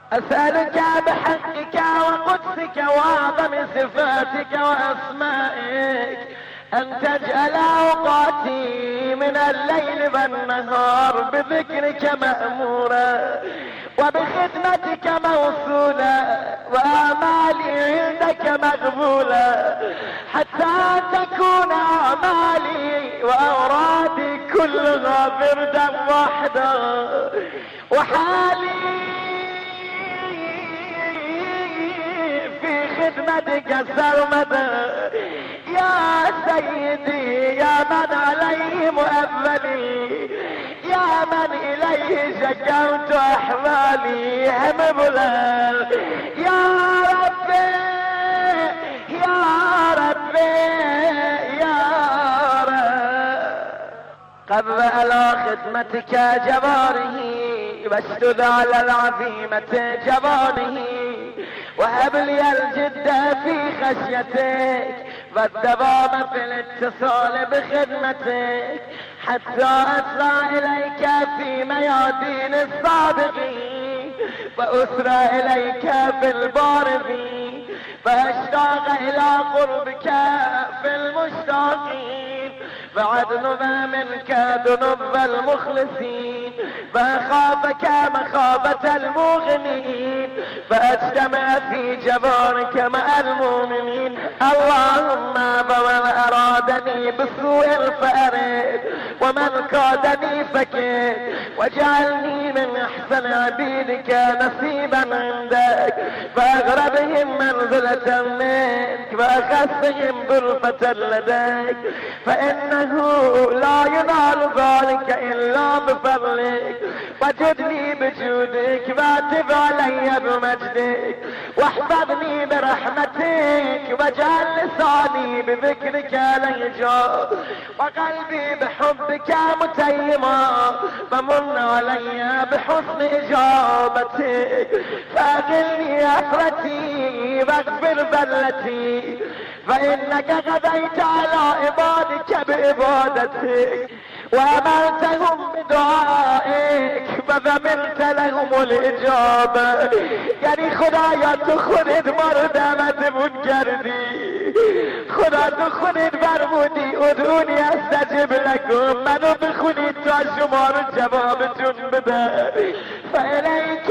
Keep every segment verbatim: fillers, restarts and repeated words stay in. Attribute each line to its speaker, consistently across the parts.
Speaker 1: أسألك بحقك وقدسك وأعظم صفاتك وأسمائك أن تجعل أوقاتي من الليل والنهار بذكرك مأمورا وبخدمتك موصولا وأعمالي عندك مقبولا، حتى تكون أعمالي وأورادي كلها بردا واحدا، وحالي في خدمتك سرمدا يا سيدي، يا من عليه مؤملي، يا من إليه شكوت أحوالي همبلا. يا ربي يا ربي يا رب، قبل على خدمتك جواره واشتد على العظيمة جبانه، وهب لي الجد في خشيتك والدوام في الاتصال بخدمتك، حتى أسرع إليك في ميادين الصادقين وأسرع إليك في البارزين، فأشتاق إلى قربك في المشتاقين، فعدنب منك ذنوب المخلصين، فأخافك مخافة المغنين، فأجتمع في جبارك مع المؤمنين. اللهم فمن أرادني بسوء فأرد، ومن كادني فكد، واجعلني من أحسن عبيدك نصيبا عندك، فأغربهم منزلة منك وأخفهم ظلفة لديك، فإنه لا ينال ذلك إلا بفضلك، وجدني بجودك واتب علي بمجدك، واحفظني برحمتك، واجعل لساني بذكرك ليجا، وقلبي بحبك متيما، ومن علي بحسن إجابتك، فأقلني أفرتي واغفر ذلتي، فإنك غديت على عبادك بإبادتك، وأمرتهم بدعائك وضمنت لهم الإجابة. يعني خدایا تو خودت مردمت بود کردی، خدا تو خودت برمودی ادعونی استجب لکم، منو بخونید تا شما رو جوابتون بده. فإلیک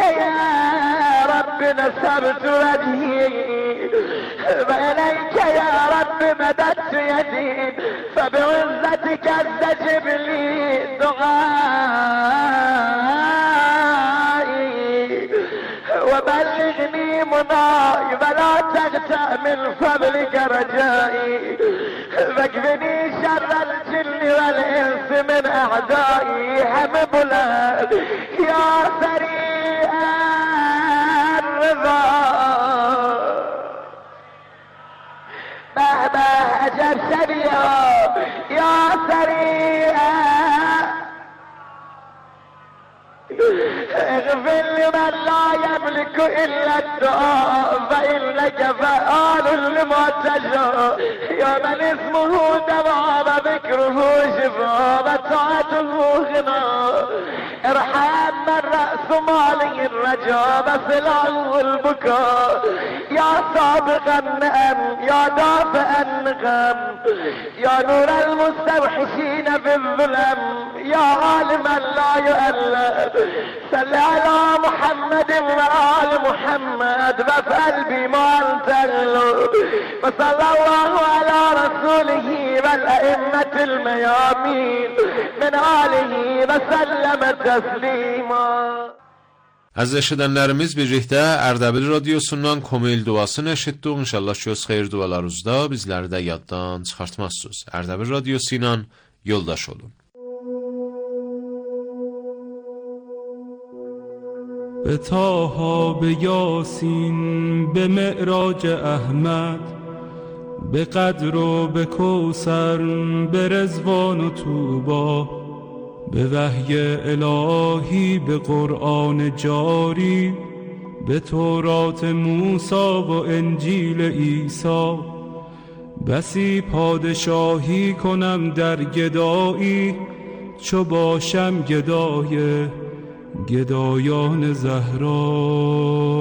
Speaker 1: یا رب نصبت وجهی وإلیک یا رب مددت یدی، فبعزتك استجب لي دعائي، وبلغني مناي ولا تقطع من فضلك رجائي، واكفني شر الجن والإنس من أعدائي. حمبلا يا سريع الرضا، مهما أجب سبيا يا سريع، اغفر لمن لا يملك إلا الدعاء، فإنك فعال لما تشاء، يا من اسمه دواء وذكره شفاء وطاعته غنى. ارحم من رأس ماله الرجاء وصلاه البكاء، يا سابق النعم يا دافع النغم، يا نور المستوحشين في الظلم، يا عالما لا يؤلم. صل على محمد وآل محمد وافعل بما أنت أهله، وصلى الله على رسوله والأئمة الميامين من آله وسلم تسليما.
Speaker 2: Əziz eşidənlərimiz, birlikdə Ərdəbil radiosundan Komil duası nəşr etdik. İnşallah ki, öz xeyir dualarınızda bizləri də yaddan çıxartmazsınız. Ərdəbil radiosu ilə yoldaş olun.
Speaker 3: به طه به یاسین به معراج احمد، به قدر و به کوثر به رضوان و طوبی، به وحی الهی به قرآن جاری، به تورات موسی و انجیل عیسی. بسی پادشاهی کنم در گدایی، چو باشم گدای گدایان زهرا.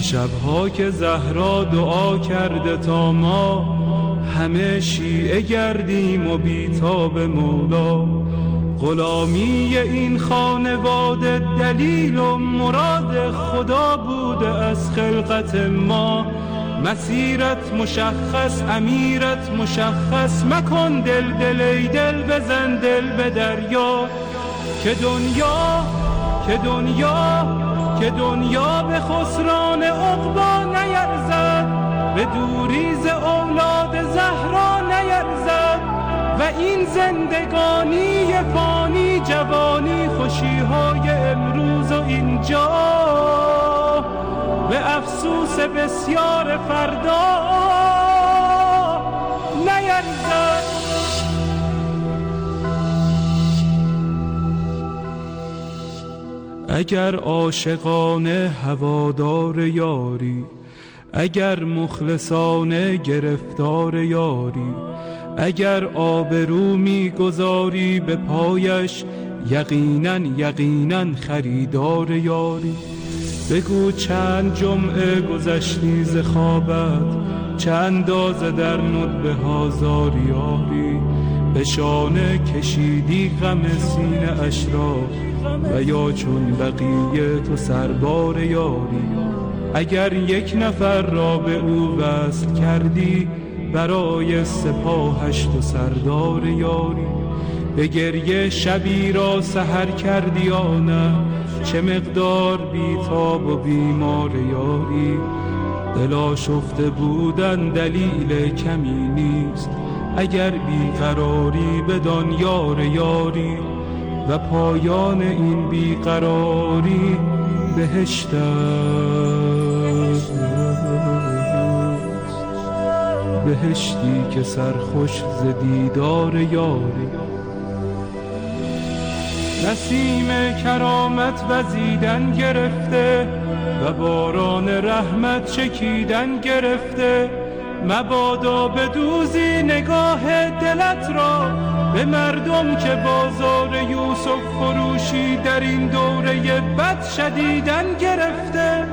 Speaker 3: شبها که زهرا دعا کرده تا ما همه شیعه گردیم و بیتاب مولا. غلامی این خانواده دلیل و مراد خدا بوده از خلقت ما. مسیرت مشخص امیرت مشخص، مکن دل دل ای دل بزن دل به دریا. که دنیا که دنیا که دنیا به خسران عقبا نیرزد، به دوریز اولاد زهرا نیرزد. و این زندگانی فانی جوانی خوشیهای امروز و اینجا، به افسوس بسیار فردا نیرزد. اگر عاشقانه هوادار یاری، اگر مخلصانه گرفتار یاری، اگر آبرو میگذاری به پایش، یقینا یقینا خریدار یاری. بگو چند جمعه گذشتی ز خوابت، چه اندازه در ندبه ها زاری یاری. به شانه کشیدی غم سینه اش را، و یا چون بقیه تو سربار یاری. اگر یک نفر را به او وصل کردی، برای سپاهش تو سردار یاری. به گریه شبی را سحر کردی یا نه، چه مقدار بیتاب و بیمار یاری. دلا شفته بودن دلیل کمی نیست، اگر بیقراری بدان یار یاری. و پایان این بیقراری بهشت است، بهشتی که سرخوش ز دیدار یاری. نسیم کرامت وزیدن گرفته، و باران رحمت چکیدن گرفته. مبادا بدوزی نگاه دلت را، به مردم که بازار یوسف فروشی در این دوره بد شدیدن گرفته.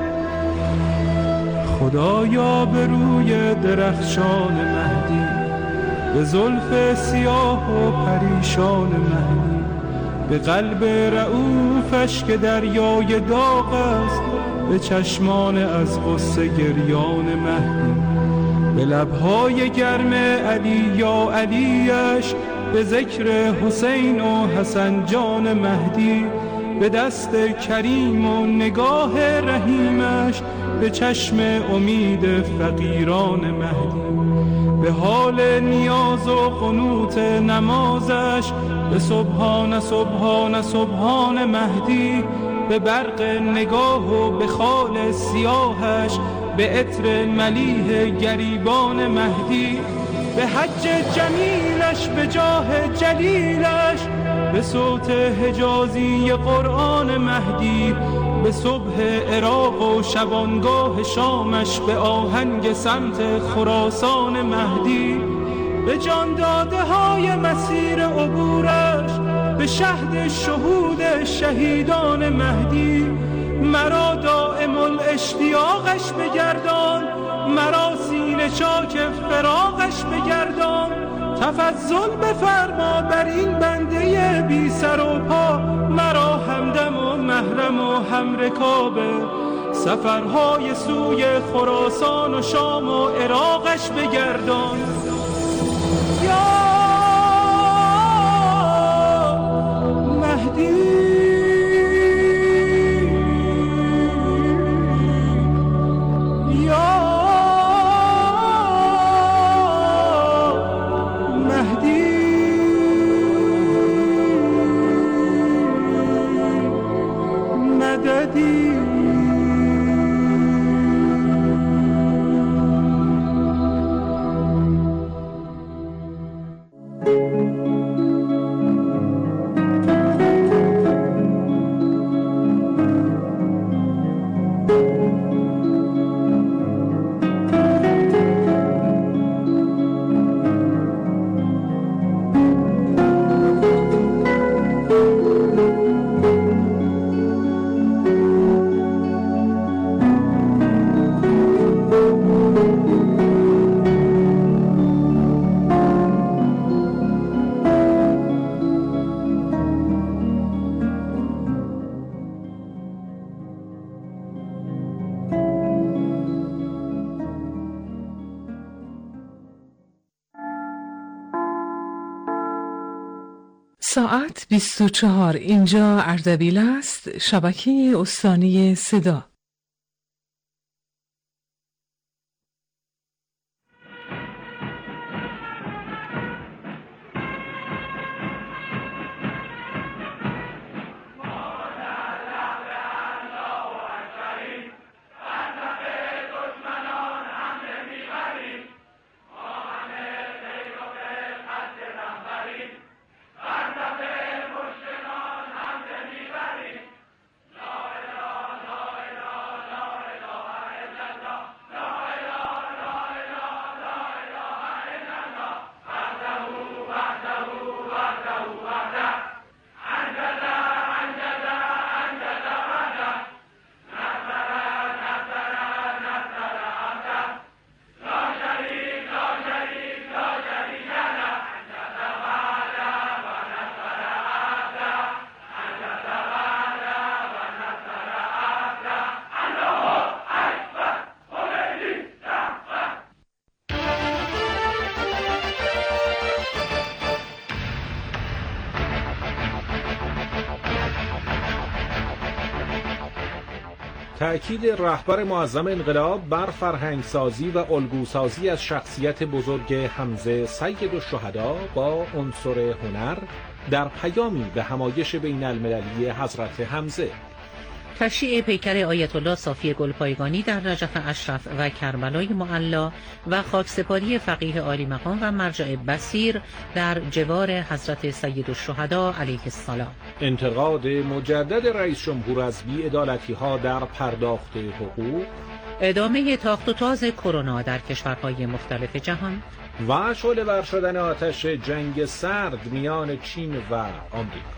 Speaker 3: خدایا به روی درخشان مهدی، به زلف سیاه و پریشان مهدی، به قلب رعوفش که دریای داغ است، به چشمان از غصه گریان مهدی. به لبهای گرم علی یا علیش، به ذکر حسین و حسن جان مهدی. به دست کریم و نگاه رحیمش، به چشم امید فقیران مهدی. به حال نیاز و قنوت نمازش، به سبحان سبحان سبحان مهدی. به برق نگاه و به خال سیاهش، به عطر ملیح گریبان مهدی. به حج جمیلش به جاه جلیلش، به صوت حجازی قرآن مهدی. به صبح عراق و شبانگاه شامش، به آهنگ سمت خراسان مهدی. به جان داده های مسیر عبورش، به شهد شهود شهیدان مهدی. مرا دائم الاشتیاقش بگردان، مرا سینه چاک فراقش بگردان. تفضل بفرما بر این بنده بی سر و پا، مرا همدم و محرم و همرکابه. سفرهای سوی خراسان و شام و عراقش بگردان. یا مهدی
Speaker 4: ساعت بیست و چهار. اینجا اردبیل است، شبکه استانی صدا.
Speaker 5: تأکید رهبر معظم انقلاب بر فرهنگسازی و الگوسازی از شخصیت بزرگ حمزه سید الشهدا با عنصر هنر در پیامی به همایش بین المللی حضرت حمزه.
Speaker 6: تشییع پیکر آیت الله صافی گلپایگانی در نجف اشرف و کربلای معلی و خاکسپاری فقیه عالی مقام و مرجع بصیر در جوار حضرت سید الشهدا علیه السلام.
Speaker 5: انتقاد مجدد رئیس جمهور از بی‌عدالتی‌ها در پرداخت حقوق.
Speaker 6: ادامه تاخت و تاز کرونا در کشورهای مختلف جهان
Speaker 5: و شعله‌ور شدن آتش جنگ سرد میان چین و آمریکا.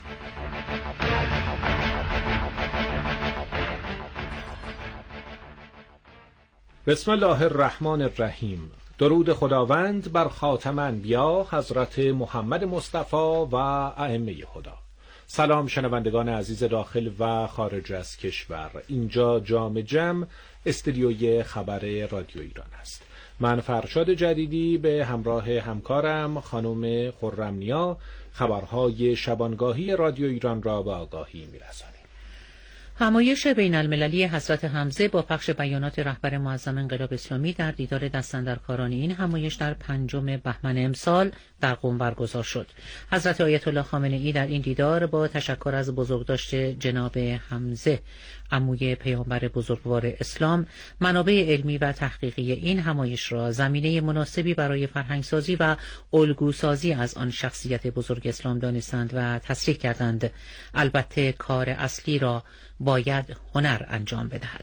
Speaker 5: بسم الله الرحمن الرحیم. درود خداوند بر خاتم انبیا حضرت محمد مصطفی و ائمه خدا. سلام شنوندگان عزیز داخل و خارج از کشور. اینجا جام جم استودیوی خبر رادیو ایران است. من فرشاد جدیدی به همراه همکارم خانم خرمنیا خبرهای شبانگاهی رادیو ایران را به آگاهی می‌رسانیم.
Speaker 6: همایش بین المللی حضرت حمزه با پخش بیانات رهبر معظم انقلاب اسلامی در دیدار دستاندرکاران این همایش در پنجم بهمن امسال در قم برگزار شد. حضرت آیت الله خامنه ای در این دیدار با تشکر از بزرگداشت جناب حمزه عموی پیامبر بزرگوار اسلام منابع علمی و تحقیقی این همایش را زمینه مناسبی برای فرهنگسازی و الگوسازی از آن شخصیت بزرگ اسلام دانستند و تصریح کردند. البته کار اصلی را باید هنر انجام بدهد.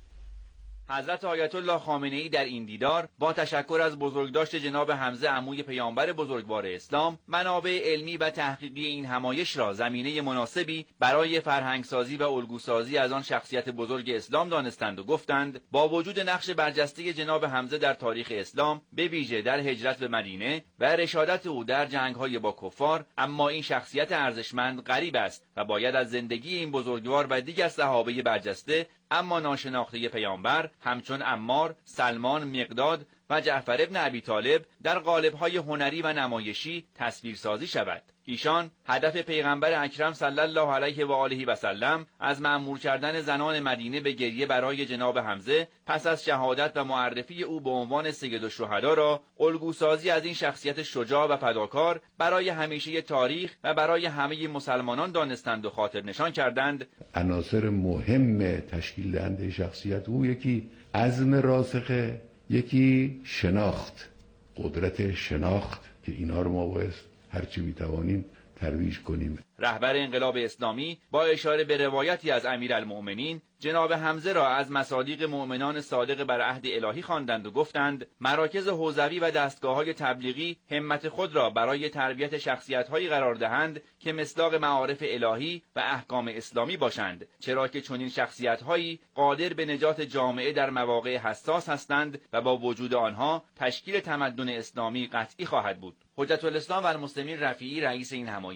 Speaker 7: حضرت آیت الله خامنه ای در این دیدار با تشکر از بزرگداشت جناب حمزه عموی پیامبر بزرگوار اسلام منابع علمی و تحقیقی این همایش را زمینه مناسبی برای فرهنگسازی و الگوسازی از آن شخصیت بزرگ اسلام دانستند و گفتند با وجود نقش برجسته جناب حمزه در تاریخ اسلام به ویژه در هجرت به مدینه و رشادت او در جنگ‌های با کفار، اما این شخصیت ارزشمند غریب است و باید از زندگی این بزرگوار و دیگر صحابه برجسته اما ناشناخته پیامبر همچون عمار، سلمان، مقداد و جعفر ابن ابی طالب در قالب‌های هنری و نمایشی تصویرسازی شود. ایشان هدف پیغمبر اکرم صلی الله علیه و آله و سلم از مأمور کردن زنان مدینه به گریه برای جناب حمزه پس از شهادت و معرفی او به عنوان سید الشهدا را الگوسازی از این شخصیت شجاع و فداکار برای همیشه تاریخ و برای همه مسلمانان دانستند و خاطر نشان کردند.
Speaker 8: عناصر مهم تشکیل دهنده شخصیت او یکی عزم راسخه، یکی شناخت، قدرت شناخت که اینا رو ما باید هرچی میتوانیم ترویج کنیم.
Speaker 7: رهبر انقلاب اسلامی با اشاره به روایتی از امیرالمؤمنین جناب حمزه را از مصادیق مؤمنان صادق بر عهد الهی خواندند و گفتند مراکز حوزوی و دستگاه‌های تبلیغی همت خود را برای تربیت شخصیت‌هایی قرار دهند که مصداق معارف الهی و احکام اسلامی باشند، چرا که چنین شخصیت‌هایی قادر به نجات جامعه در مواقع حساس هستند و با وجود آنها تشکیل تمدن اسلامی قطعی خواهد بود. حجت الاسلام و المسلمین رفیعی رئیس این همایش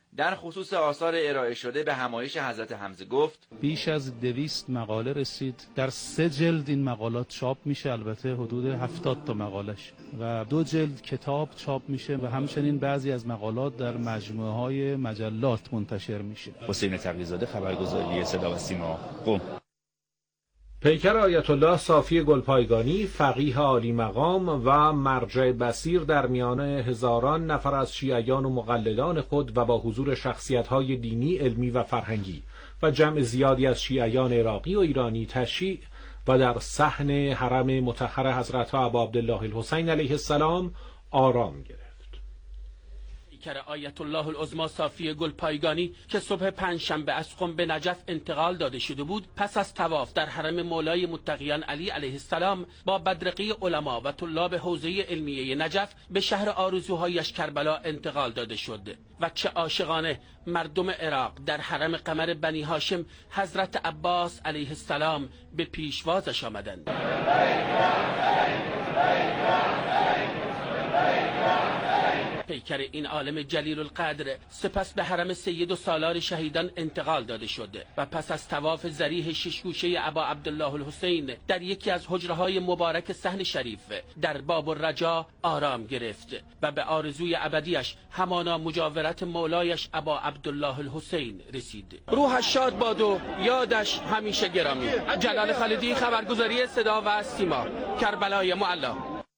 Speaker 7: در خصوص آثار ارائه شده به همایش حضرت حمزه گفت
Speaker 3: بیش از دویست مقاله رسید. در سه جلد این مقالات چاپ میشه، البته حدود هفتاد تا مقالش، و دو جلد کتاب چاپ میشه و همچنین بعضی از مقالات در مجموعه های مجلات منتشر میشه.
Speaker 9: حسین تقی‌زاده، خبرگزاری صدا و سیما، قم.
Speaker 5: پیکر آیت الله صافی گلپایگانی، فقیه عالی مقام و مرجع بصیر در میان هزاران نفر از شیعیان و مقلدان خود و با حضور شخصیت‌های دینی، علمی و فرهنگی و جمع زیادی از شیعیان عراقی و ایرانی تشییع و در صحن حرم مطهر حضرت ابا عبدالله الحسین علیه السلام آرام گرفت.
Speaker 10: پیکر آیت الله العظمی صافی گلپایگانی که صبح پنجشنبه از قم به نجف انتقال داده شده بود، پس از طواف در حرم مولای متقیان علی علیه السلام با بدرقه علما و طلاب حوزه علمیه نجف به شهر آرزوهایش کربلا انتقال داده شد و چه عاشقانه مردم عراق در حرم قمر بنی هاشم حضرت عباس علیه السلام به پیشوازش آمدند. پیکر این عالم جلیل القدر سپس به حرم سید و سالار شهیدان انتقال داده شد و پس از طواف ذریح ششگوشه ابا عبدالله الحسین در یکی از حجره‌های مبارک صحن شریف در باب الرجا آرام گرفت و به آرزوی ابدیش همانا مجاورت مولایش ابا عبدالله الحسین رسید. روحش شاد باد و یادش همیشه گرامی. جلال خالدی، خبرگزاری صدا و سیما، کربلای معلی.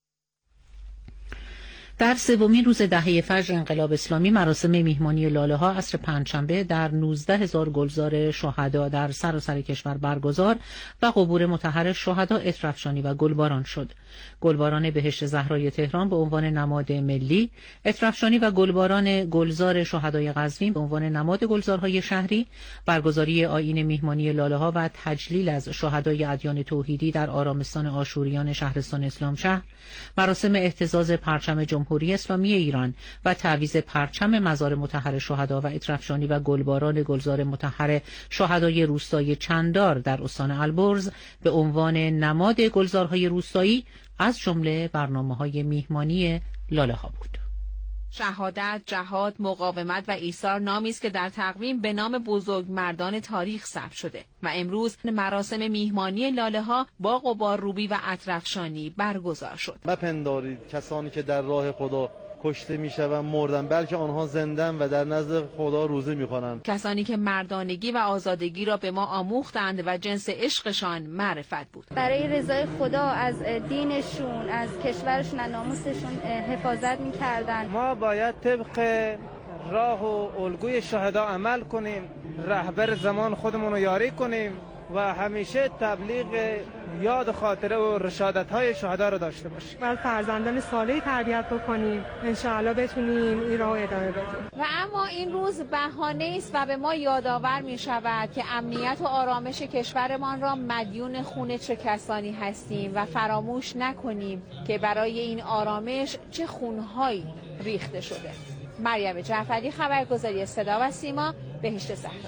Speaker 6: در سومین روز دهه فجر انقلاب اسلامی، مراسم میهمانی لاله ها عصر پنجشنبه در نوزده هزار گلزار شهدا در سراسر کشور برگزار و قبور مطهر شهدا عطرافشانی و گلباران شد. گلباران بهشت زهرای تهران به عنوان نماد ملی، عطرافشانی و گلباران گلزار شهدای قزوین به عنوان نماد گلزارهای شهری، برگزاری آیین میهمانی لاله ها و تجلیل از شهدای ادیان توحیدی در آرامستان آشوریان شهرستان اسلام شهر، مراسم اهتزاز پرچم جمهوری اسلامی ایران و تعویض پرچم مزار مطهر شهدا و عطرافشانی و گلباران گلزار مطهر شهدای روستایی چندار در استان البرز به عنوان نماد گلزارهای روستایی از جمله برنامه‌های میهمانی لاله ها بود.
Speaker 11: شهادت، جهاد، مقاومت و ایثار نامی است که در تقویم به نام بزرگمردان تاریخ ثبت شده و امروز مراسم میهمانی لاله ها با غبارروبی و عطرافشانی برگزار شد.
Speaker 12: مپندارید کسانی که در راه خدا کشته میشوند مردن، بلکه آنها زندن و در نزد خدا روزه میکنند.
Speaker 11: کسانی که مردانگی و آزادگی را به ما آموختند و جنس عشقشان معرفت بود.
Speaker 13: برای رضای خدا از دینشون، از کشورشون، از ناموسشون حفاظت میکردند.
Speaker 14: ما باید طبق راه و الگوی شهدا عمل کنیم، رهبر زمان خودمون رو یاری کنیم و همیشه تبلیغ یاد خاطره و رشادت های شهدا رو داشته باشیم.
Speaker 15: باید فرزندان صالحی تربیت بکنیم، انشاءالله بتونیم این راه ادامه بدیم.
Speaker 11: و اما این روز بهانه است و به ما یادآور می شود که امنیت و آرامش کشورمان را مدیون خون چه کسانی هستیم و فراموش نکنیم که برای این آرامش چه خونهایی ریخته شده. مریم جعفری، خبرگزاری صدا و سیما، بهشت صحرا.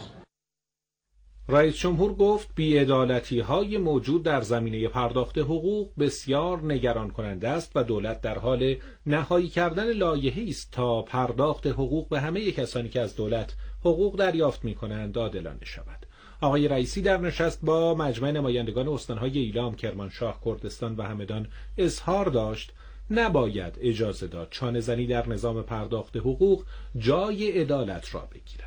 Speaker 5: رئیس جمهور گفت بی‌عدالتی‌های موجود در زمینه پرداخت حقوق بسیار نگران کننده است و دولت در حال نهایی کردن لایحه‌ای است تا پرداخت حقوق به همه کسانی که از دولت حقوق دریافت می‌کنند عادلانه شود. آقای رئیسی در نشست با مجمع نمایندگان استان‌های ایلام، کرمانشاه، کردستان و همدان اظهار داشت نباید اجازه داد چانه‌زنی در نظام پرداخت حقوق جای عدالت را بگیرد.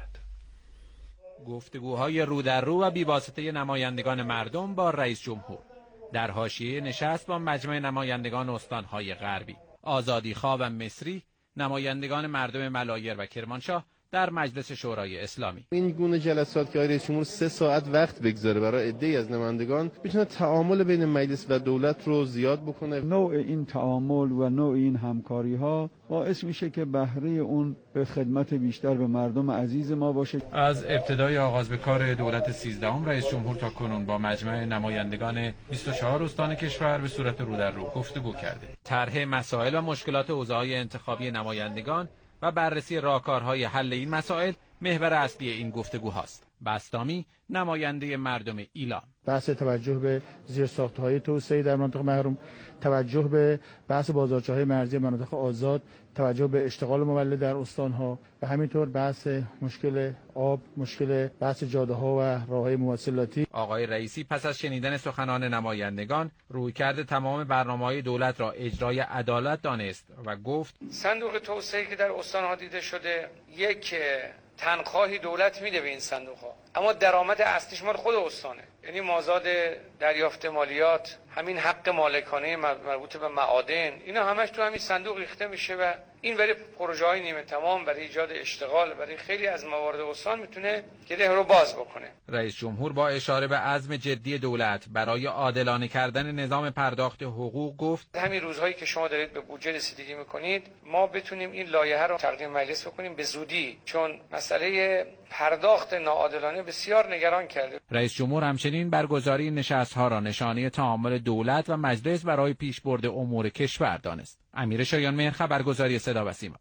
Speaker 16: گفتگوهای رو در رو و بی‌واسطه نمایندگان مردم با رئیس جمهور در حاشیه نشست با مجمع نمایندگان استان‌های غربی، آزادیخواه و مصری، نمایندگان مردم ملایر و کرمانشاه در مجلس شورای اسلامی.
Speaker 17: این گونه جلسات که رئیس جمهور سه ساعت وقت بگذاره برای عده‌ای از نمایندگان میتونه تعامل بین مجلس و دولت رو زیاد بکنه.
Speaker 18: نوع این تعامل و نوع این همکاری ها باعث میشه که بهره اون به خدمت بیشتر به مردم عزیز ما باشه.
Speaker 16: از ابتدای آغاز به کار دولت سیزدهم رئیس جمهور تا کنون با مجمع نمایندگان بیست و چهار استان کشور به صورت رو در رو گفتگو کرده. طرح مسائل و مشکلات حوزه‌های انتخابی نمایندگان و بررسی راهکارهای حل این مسائل محور اصلی این گفتگوهاست. بسطامی نماینده مردم ایلام:
Speaker 19: بحث توجه به زیرساخت‌های توسعه در مناطق محروم، توجه به بحث بازارچه‌های مرزی مناطق آزاد، توجه به اشتغال مولد در استان‌ها و همینطور بحث مشکل آب، مشکل بحث جاده‌ها و راه‌های مواصلاتی.
Speaker 16: آقای رئیسی پس از شنیدن سخنان نمایندگان رویکرد تمام برنامه‌های دولت را اجرای عدالت دانست و گفت
Speaker 20: صندوق توسعه که در استان‌ها دیده شده یک تنخواهی دولت میده به این صندوق ها، اما درآمد اصلیش مال خود استانه، یعنی مازاد دریافت مالیات، همین حق مالکانه مربوط به معادن، اینا همش تو همین صندوق ریخته میشه و این برای پروژه های نیمه تمام، برای ایجاد اشتغال، برای خیلی از موارد استان میتونه گره رو باز بکنه.
Speaker 16: رئیس جمهور با اشاره به عزم جدی دولت برای عادلانه کردن نظام پرداخت حقوق گفت
Speaker 20: همین روزهایی که شما دارید به بودجه رسیدگی میکنید ما بتونیم این لایحه رو تقدیم مجلس بکنیم به زودی، چون مسئله پرداخت ناعادلانه بسیار نگران کرده.
Speaker 16: رئیس جمهور همچنین برگزاری نشست‌ها را نشانه تعامل دولت و مجلس برای پیشبرد امور کشور دانست. امیر شایانمهر، خبرگزاری صدا و سیما.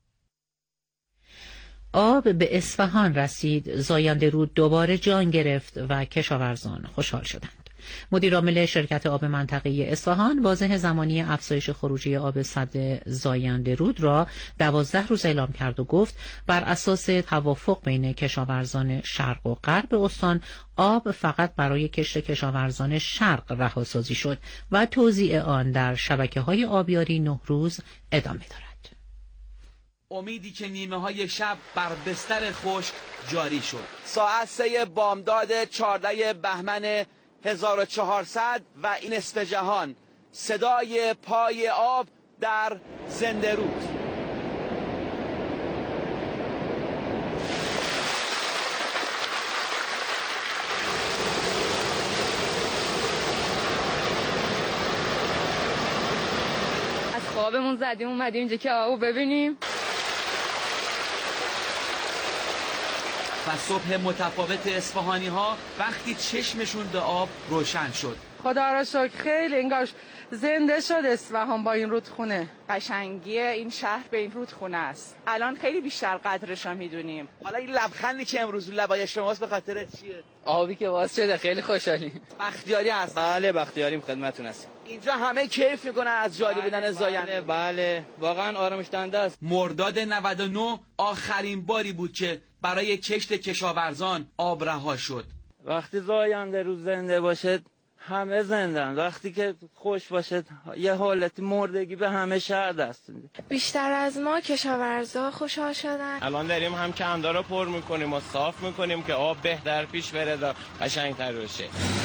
Speaker 6: آب به اصفهان رسید، زاینده رود دوباره جان گرفت و کشاورزان خوشحال شدند. مدیرعامل شرکت آب منطقه اصفهان واضح زمانی افزایش خروجی آب سد زاینده رود را دوازده روز اعلام کرد و گفت بر اساس توافق بین کشاورزان شرق و غرب استان آب فقط برای کشت کشاورزان شرق رهاسازی شد و توزیع آن در شبکه‌های آبیاری نه روز ادامه دارد.
Speaker 21: امیدی که نیمه های شب بر بستر خشک جاری شد. ساعت سه بامداد چهاردهم بهمن هزار و چهارصد و این نصف جهان، صدای پای آب در زنده رود.
Speaker 22: از خوابمون زدیم اومدیم اینجا که آبو ببینیم.
Speaker 21: و صبح متفاوت اصفهانی ها وقتی چشمشون به آب روشن شد.
Speaker 23: خدا را شکر خیلی انگار زنده شد اصفهان با این رودخونه.
Speaker 24: قشنگی این شهر به این رودخونه است. الان خیلی بیشتر قدرش رو میدونیم.
Speaker 21: حالا این لبخندی که امروز لبای شماست به خاطر چیه؟
Speaker 24: آبی که باز شده خیلی خوشحالیم.
Speaker 21: بختیاری هست.
Speaker 24: بله بختیاریم، خدمتتون هستیم.
Speaker 21: اینجا همه کیف میکنن از جاری بودن
Speaker 24: بله
Speaker 21: زاینده.
Speaker 24: بله, بله واقعا آرامش دهنده است.
Speaker 21: مرداد نود و نه آخرین باری بود که برای کشت کشاورزان آب رها شد.
Speaker 24: وقتی زاینده رود زنده باشه همه زندن، وقتی که خوش باشه یه حالت مردگی به همه شهر دست میده.
Speaker 25: بیشتر از ما کشاورزا خوشحال شدن.
Speaker 26: الان داریم هم کندارا رو پر میکنیم و صاف میکنیم که آب بهتر پیش بره و قشنگتر بشه.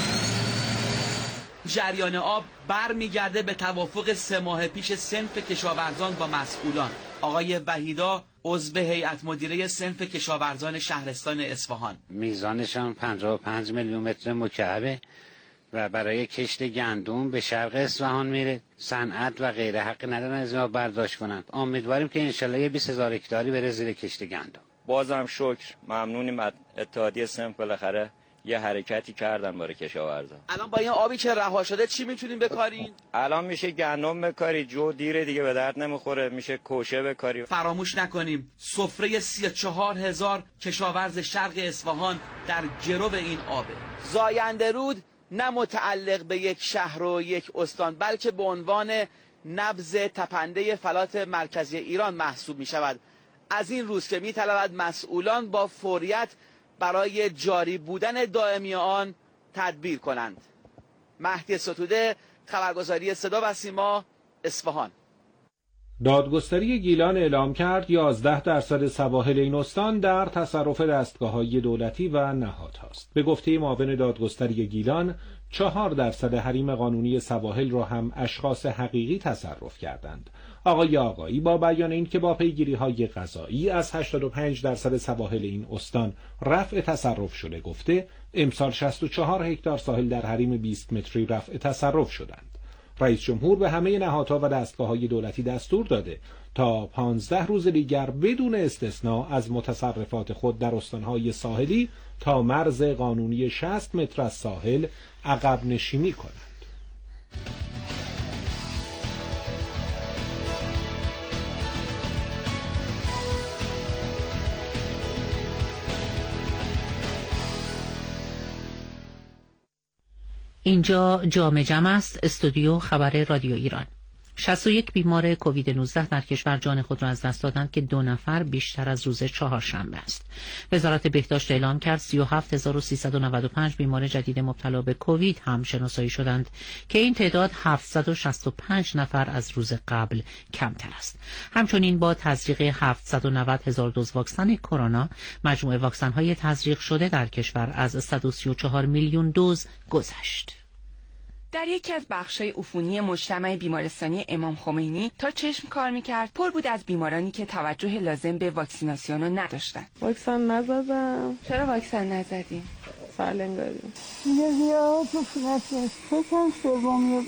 Speaker 21: جریان آب برمیگرده به توافق سه ماه پیش صنف کشاورزان با مسئولان. آقای وحیدا عضو هیئت مدیره صنف کشاورزان شهرستان اصفهان.
Speaker 27: میزانشان پنجاه و پنج میلیون متر مکعبه و برای کشت گندم به شرق اصفهان میره. صنعت و غیره حق ندارن از ما برداشت کنند. امیدواریم که انشالله یه بیست هزار هکتاری بره زیر کشت گندم.
Speaker 26: بازم شکر، ممنونیم از اتحادیه صنف، بالاخره یه حرکتی کردن برای کشاورزان.
Speaker 21: الان با این آبی که رها شده چی میتونیم بکارین؟
Speaker 26: الان میشه گندم بکاری، جو دیره دیگه به درد نمیخوره، میشه کوشه بکاری.
Speaker 21: فراموش نکنیم سفره سی و چهار هزار کشاورز شرق اصفهان در گرو این آبه. زاینده رود نه متعلق به یک شهر و یک استان بلکه به عنوان نبض تپنده فلات مرکزی ایران محسوب می شود. از این روز که می طلبد مسئولان با فوریت برای جاری بودن دائمی آن تدبیر کنند. مهدی ستوده، خبرگزاری صدا و سیما، اصفهان.
Speaker 5: دادگستری گیلان اعلام کرد یازده درصد سواحل این استان در تصرف دستگاه‌های دولتی و نهادهاست. به گفته معاون دادگستری گیلان، چهار درصد حریم قانونی سواحل را هم اشخاص حقیقی تصرف کردند. آقای آقایی با بیان این که با پیگیری‌های قضایی از هشتاد و پنج درصد سواحل این استان رفع تصرف شده گفته، امسال شصت و چهار هکتار ساحل در حریم بیست متری رفع تصرف شدند. رئیس جمهور به همه نهادها و دستگاه‌های دولتی دستور داده تا پانزده روز دیگر بدون استثناء از متصرفات خود در استان‌های ساحلی تا مرز قانونی شصت متر از ساحل عقب نشینی کنند.
Speaker 6: اینجا جام جم است، استودیو خبر رادیو ایران. شصت و یک بیمار کووید نوزده در کشور جان خود را از دست دادند که دو نفر بیشتر از روز چهارشنبه است. وزارت بهداشت اعلام کرد سی و هفت هزار و سیصد و نود و پنج بیمار جدید مبتلا به کووید هم شناسایی شدند که این تعداد هفتصد و شصت و پنج نفر از روز قبل کمتر است. همچنین با تزریق هفتصد و نود هزار دوز واکسن کرونا، مجموع واکسن‌های تزریق شده در کشور از صد و سی و چهار میلیون دوز گذشت.
Speaker 1: در یکی از بخش‌های عفونی مجتمع بیمارستانی امام خمینی تا چشم کار می‌کرد پر بود از بیمارانی که توجه لازم به واکسیناسیون رو نداشتند.
Speaker 2: واکسن نزدم.
Speaker 1: چرا واکسن نزدیم؟
Speaker 2: سرلنگاری. یه زیاد نفس فکرم سومی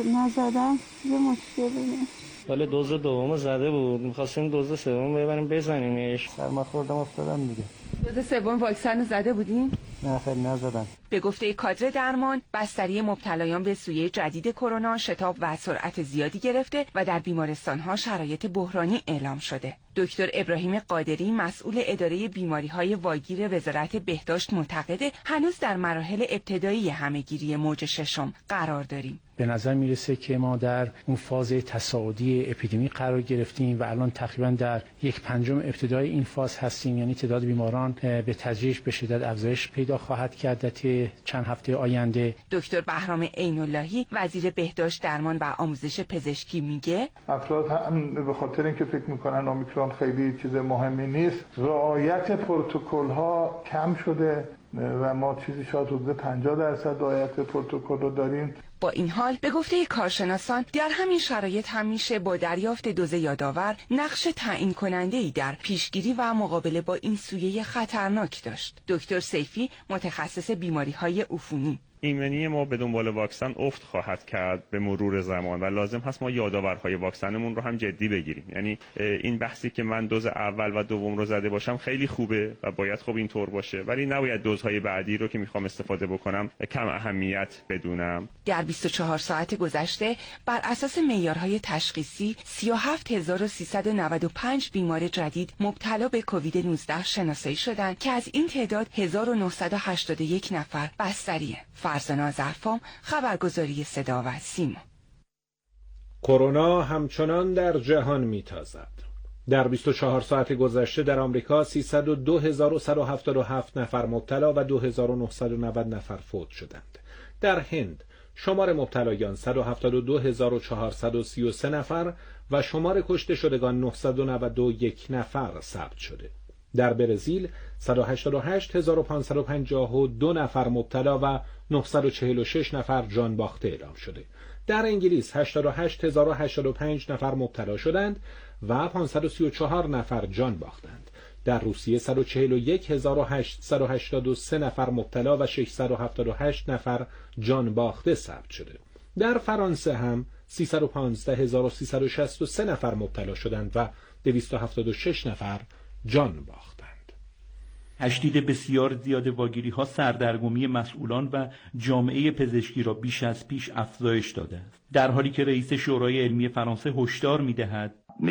Speaker 2: نزدم یه مشکلی نیست.
Speaker 3: ولی دوز دوم زده بود، می‌خواستیم دوز سوم ببریم بزنیمش. سرما خوردم افتادم دیگه.
Speaker 1: دوز سوم واکسن زده بودین؟
Speaker 3: نه خیلی نزدم.
Speaker 1: به گفته کادر درمان، بستری مبتلایان به سویه جدید کرونا شتاب و سرعت زیادی گرفته و در بیمارستان‌ها شرایط بحرانی اعلام شده. دکتر ابراهیم قادری مسئول اداره بیماری‌های واگیر وزارت بهداشت معتقده هنوز در مراحل ابتدایی همه‌گیری موج ششم قرار داریم.
Speaker 4: به نظر میرسه که ما در اون فاز تصاعدی اپیدمی قرار گرفتیم و الان تقریبا در یک پنجم ابتدای این فاز هستیم، یعنی تعداد بیماران به تدریج به شدت افزایش پیدا خواهد کرد در چند هفته آینده.
Speaker 1: دکتر بهرام عین‌اللهی وزیر بهداشت درمان و آموزش پزشکی میگه
Speaker 7: افراد هم به خاطر اینکه فکر میکنن اومیکرون خیلی چیز مهمی نیست، رعایت پروتکل ها کم شده و ما چیزی شاید حدود پنجاه درصد رعایت پروتکل رو داریم.
Speaker 1: با این حال به گفته کارشناسان در همین شرایط هم میشه با دریافت دوز یادآور نقش تعیین کننده‌ای در پیشگیری و مقابله با این سویه خطرناک داشت. دکتر سیفی متخصص بیماری‌های عفونی:
Speaker 8: ایمنی ما به دنبال واکسن افت خواهد کرد به مرور زمان و لازم هست ما یادآورهای واکسنمون رو هم جدی بگیریم. یعنی این بحثی که من دوز اول و دوم رو زده باشم خیلی خوبه و باید خوب اینطور باشه، ولی نباید دوزهای بعدی رو که میخوام استفاده بکنم کم اهمیت بدونم.
Speaker 1: در بیست و چهار ساعت گذشته بر اساس معیارهای تشخیصی سی و هفت هزار و سیصد و نود و پنج بیمار جدید مبتلا به کووید نوزده شناسایی شدند که از این تعداد هزار و نهصد و هشتاد و یک نفر بستریه. فرزانه ظرفام، خبرگزاری صدا و سیما.
Speaker 5: کرونا همچنان در جهان میتازد. در بیست و چهار ساعت گذشته در آمریکا سیصد و دو هزار و صد و هفتاد و هفت نفر مبتلا و دو هزار و نهصد و نود نفر فوت شدند. در هند شمار مبتلایان صد و هفتاد و دو هزار و چهارصد و سی و سه نفر و شمار کشته شدگان نهصد و نود و یک نفر ثبت شده. در برزیل صد و هشتاد و هشت هزار و پانصد و پنجاه و دو نفر مبتلا و نهصد و چهل و شش نفر جان باخته اعلام شده. در انگلیس هشتاد و هشت هزار و هشتاد و پنج نفر مبتلا شدند و پانصد و سی و چهار نفر جان باختند. در روسیه صد و چهل و یک هزار و هشتصد و هشتاد و سه نفر مبتلا و ششصد و هفتاد و هشت نفر جان باخته ثبت شده. در فرانسه هم سیصد و پانزده هزار و سیصد و شصت و سه نفر مبتلا شدند و دویست و هفتاد و شش نفر جان باختند.
Speaker 9: تشدید بسیار زیاد واگیری‌ها سردرگمی مسئولان و جامعه پزشکی را بیش از پیش افزایش داده است، در حالی که رئیس شورای علمی فرانسه هشدار می‌دهد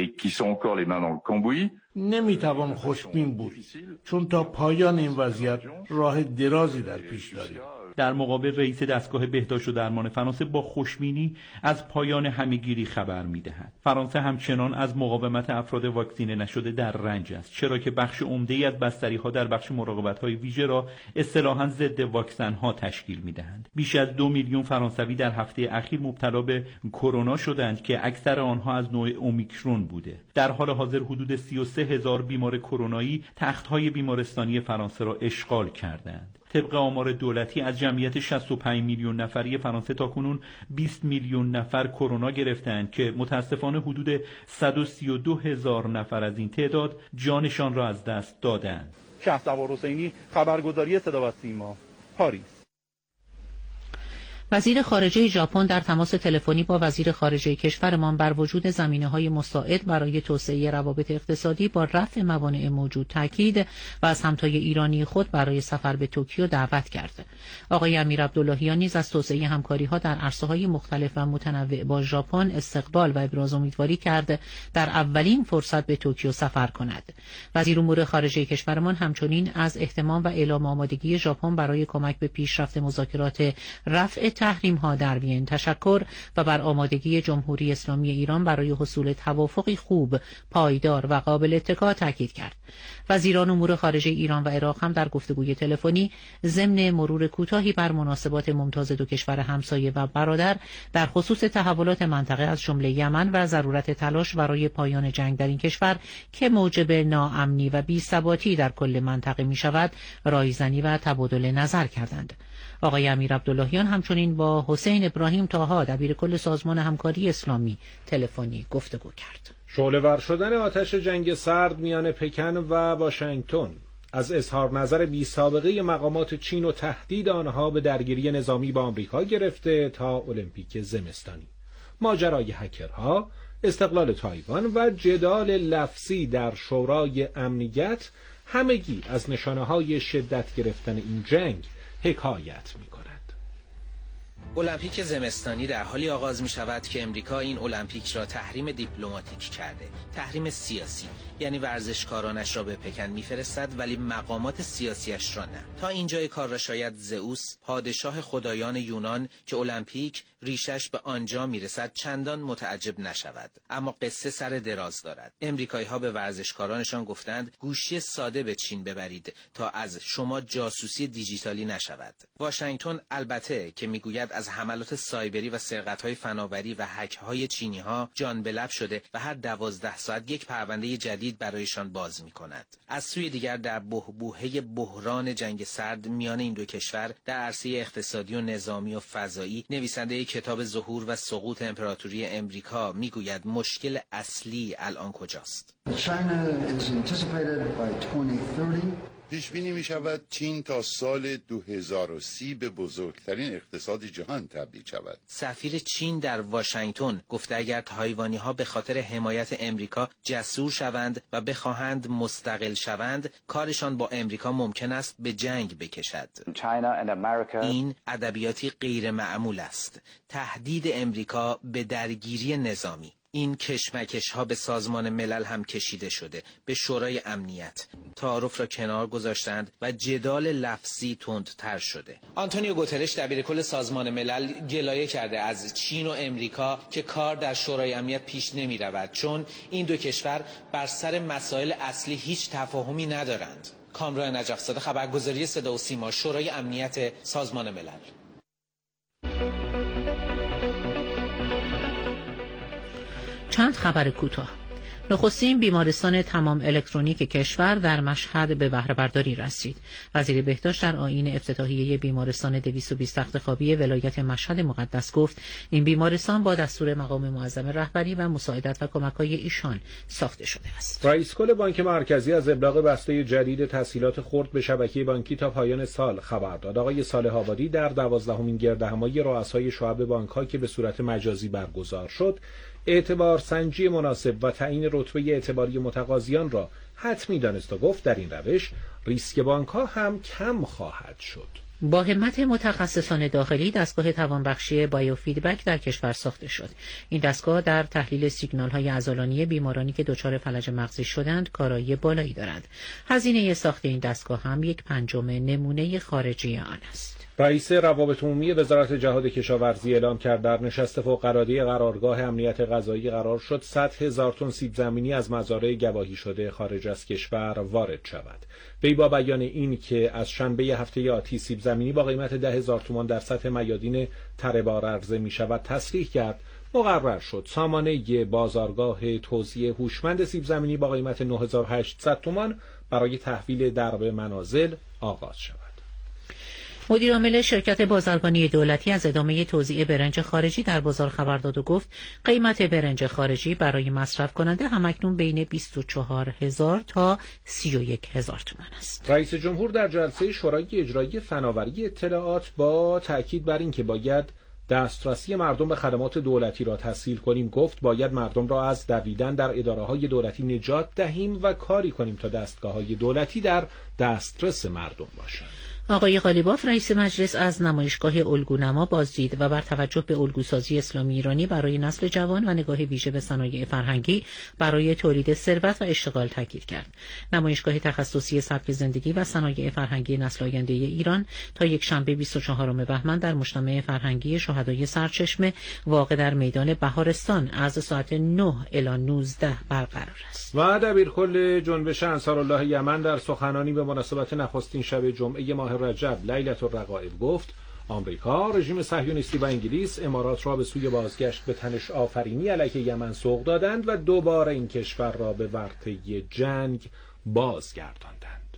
Speaker 28: نمیتوان خوشبین بود، چون تا پایان این وضعیت راه درازی در پیش داریم.
Speaker 9: در مقابل رئیس دستگاه بهداشت و درمان فرانسه با خوشبینی از پایان همه‌گیری خبر می‌دهد. فرانسه همچنان از مقاومت افراد واکسینه نشده در رنج است، چرا که بخش عمده‌ای از بستری‌ها در بخش مراقبت‌های ویژه را اصطلاحاً ضد واکسن‌ها تشکیل می‌دهند. بیش از دو میلیون فرانسوی در هفته اخیر مبتلا به کرونا شدند که اکثر آنها از نوع اومیکرون بوده. در حال حاضر حدود سی و سه هزار بیمار کرونایی تخت‌های بیمارستانی فرانسه را اشغال کردند. طبق آمار دولتی از جمعیت شصت و پنج میلیون نفری فرانسه تاکنون بیست میلیون نفر کرونا گرفتند که متاسفانه حدود صد و سی و دو هزار نفر از این تعداد جانشان را از دست دادند.
Speaker 29: شهردار حسینی، خبرگزاری صدا و سیما، پاریس.
Speaker 6: وزیر خارجه ژاپن در تماس تلفنی با وزیر خارجه کشورمان بر وجود زمینه‌های مساعد برای توسعه روابط اقتصادی با رفع موانع موجود تاکید و از همتای ایرانی خود برای سفر به توکیو دعوت کرد. آقای امیر عبداللهیان نیز از توسعه همکاری‌ها در عرصه‌های مختلف و متنوع با ژاپن استقبال و ابراز امیدواری کرد در اولین فرصت به توکیو سفر کند. وزیر امور خارجه کشورمان همچنین از اهتمام و اعلام آمادگی ژاپن برای کمک به پیشرفت مذاکرات رفع تحریم‌ها در وین تشکر و بر آمادگی جمهوری اسلامی ایران برای حصول توافقی خوب، پایدار و قابل اتکا تاکید کرد. وزیران امور خارجه ایران و عراق هم در گفتگوی تلفنی ضمن مرور کوتاهی بر مناسبات ممتاز دو کشور همسایه و برادر در خصوص تحولات منطقه از جمله یمن و ضرورت تلاش برای پایان جنگ در این کشور که موجب ناامنی و بی‌ثباتی در کل منطقه می شود رایزنی و تبادل نظر کردند. آقای امیر عبداللهیان همچنین با حسین ابراهیم طاها دبیرکل سازمان همکاری اسلامی تلفنی گفتگو کرد.
Speaker 5: شعله‌ور شدن آتش جنگ سرد میان پکن و واشنگتن از اظهار نظر بی سابقه مقامات چین و تهدید آنها به درگیری نظامی با آمریکا گرفته تا المپیک زمستانی، ماجرای هکرها، استقلال تایوان و جدال لفظی در شورای امنیت همگی از نشانه‌های شدت گرفتن این جنگ حکایت می‌کند.
Speaker 10: المپیک زمستانی در حالی آغاز می شود که امریکا این المپیک را تحریم دیپلماتیک کرده، تحریم سیاسی، یعنی ورزشکارانش را به پکن میفرستد ولی مقامات سیاسیش را نه. تا اینجای کار را شاید زئوس، پادشاه خدایان یونان که المپیک ریشش به آنجا میرسد چندان متعجب نشود، اما قصه سر دراز دارد. امریکایی ها به ورزشکارانشان گفتند گوشی ساده به چین ببرید تا از شما جاسوسی دیجیتالی نشود. واشنگتن البته که میگوید از حملات سایبری و سرقت‌های فناوری و هک‌های چینی‌ها جان به لب شده و هر دوازده ساعت یک پرونده جدید برایشان باز می‌کند. از سوی دیگر در بحبوحه بحران جنگ سرد میان این دو کشور در عرصه اقتصادی و نظامی و فضایی، نویسنده کتاب ظهور و سقوط امپراتوری امریکا میگوید مشکل اصلی الان کجاست؟
Speaker 11: پیش بینی می شود چین تا سال دو هزار و سی به بزرگترین اقتصاد جهان تبدیل شود.
Speaker 10: سفیر چین در واشنگتن گفته اگر تایوانی ها به خاطر حمایت امریکا جسور شوند و بخواهند مستقل شوند، کارشان با امریکا ممکن است به جنگ بکشد. این ادبیاتی غیر معمول است. تهدید امریکا به درگیری نظامی. این کشمکش ها به سازمان ملل هم کشیده شده، به شورای امنیت. تعارف را کنار گذاشتند و جدال لفظی تندتر شده. آنتونیو گوترش دبیرکل سازمان ملل گلایه کرده از چین و امریکا که کار در شورای امنیت پیش نمی رود، چون این دو کشور بر سر مسائل اصلی هیچ تفاهمی ندارند. کامران نجف‌زاده، خبرگزاری صدا و سیما، شورای امنیت سازمان ملل.
Speaker 6: چند خبر کوتاه. نخستین بیمارستان تمام الکترونیک کشور در مشهد به بهره برداری رسید. وزیر بهداشت در آیین افتتاحیه بیمارستان دویست و بیست تخت خوابی ولایت مشهد مقدس گفت این بیمارستان با دستور مقام معظم رهبری و مساعدت و کمک‌های ایشان ساخته شده است.
Speaker 5: رئیس کل بانک مرکزی از ابلاغ بسته جدید تسهیلات خرد به شبکه بانکی تا پایان سال خبر داد. آقای صالح آبادی در دوازدهمین گردهمایی رؤسای شعب بانک‌ها که به صورت مجازی برگزار شد، اعتبار سنجی مناسب و تعیین رتبه اعتباری متقاضیان را حتمی دانست و گفت در این روش ریسک بانک‌ها هم کم خواهد شد.
Speaker 6: با همت متخصصان داخلی دستگاه توانبخشی بایوفیدبک در کشور ساخته شد. این دستگاه در تحلیل سیگنال‌های عضلانی بیمارانی که دچار فلج مغزی شدند کارایی بالایی دارد. هزینه ساخت این دستگاه هم یک پنجم نمونه خارجی آن است.
Speaker 5: رئیس روابط عمومی وزارت جهاد کشاورزی اعلام کرد در نشست فوق‌العاده قرارگاه امنیت غذایی قرار شد صد هزار تن سیب زمینی از مزارع گواهی شده خارج از کشور وارد شود. وی با بیان این که از شنبه هفته آتی سیب زمینی با قیمت ده هزار تومان در سطح میادین تره بار عرضه می شود تصریح کرد مقرر شد سامانه بازارگاه توزیع هوشمند سیب زمینی با قیمت نه هزار و هشتصد تومان برای تحویل در به منازل آغاز شود.
Speaker 6: مدیر عامل شرکت بازرگانی دولتی از ادامه توزیع برنج خارجی در بازار خبر داد و گفت قیمت برنج خارجی برای مصرف کننده همکنون بین بیست و چهار هزار تا سی و یک هزار تومان است.
Speaker 5: رئیس جمهور در جلسه شورای اجرایی فناوری اطلاعات با تاکید بر اینکه باید دسترسی مردم به خدمات دولتی را تسهیل کنیم گفت باید مردم را از دویدن در اداره‌های دولتی نجات دهیم و کاری کنیم تا دستگاه‌های دولتی در دسترس مردم باشند.
Speaker 6: آقای قالیباف رئیس مجلس از نمایشگاه الگونما بازدید و بر توجه به الگوسازی اسلامی ایرانی برای نسل جوان و نگاه ویژه به صنایع فرهنگی برای تولید ثروت و اشتغال تاکید کرد. نمایشگاه تخصصی سبک زندگی و صنایع فرهنگی نسل آینده ایران تا یک شنبه بیست و چهارم بهمن در مجتمع فرهنگی شهدای سرچشمه واقع در میدان بهارستان از ساعت نه الی نوزده برقرار است.
Speaker 5: و دبیرکل جنبش انصارالله یمن در سخنانی به مناسبت نخستین شب جمعه ماه رجب لیلة الرغائب گفت آمریکا، رژیم صهیونیستی و انگلیس امارات را به سوی بازگشت به تنش آفرینی علیه یمن سوق دادند و دوباره این کشور را به ورطه جنگ بازگرداندند.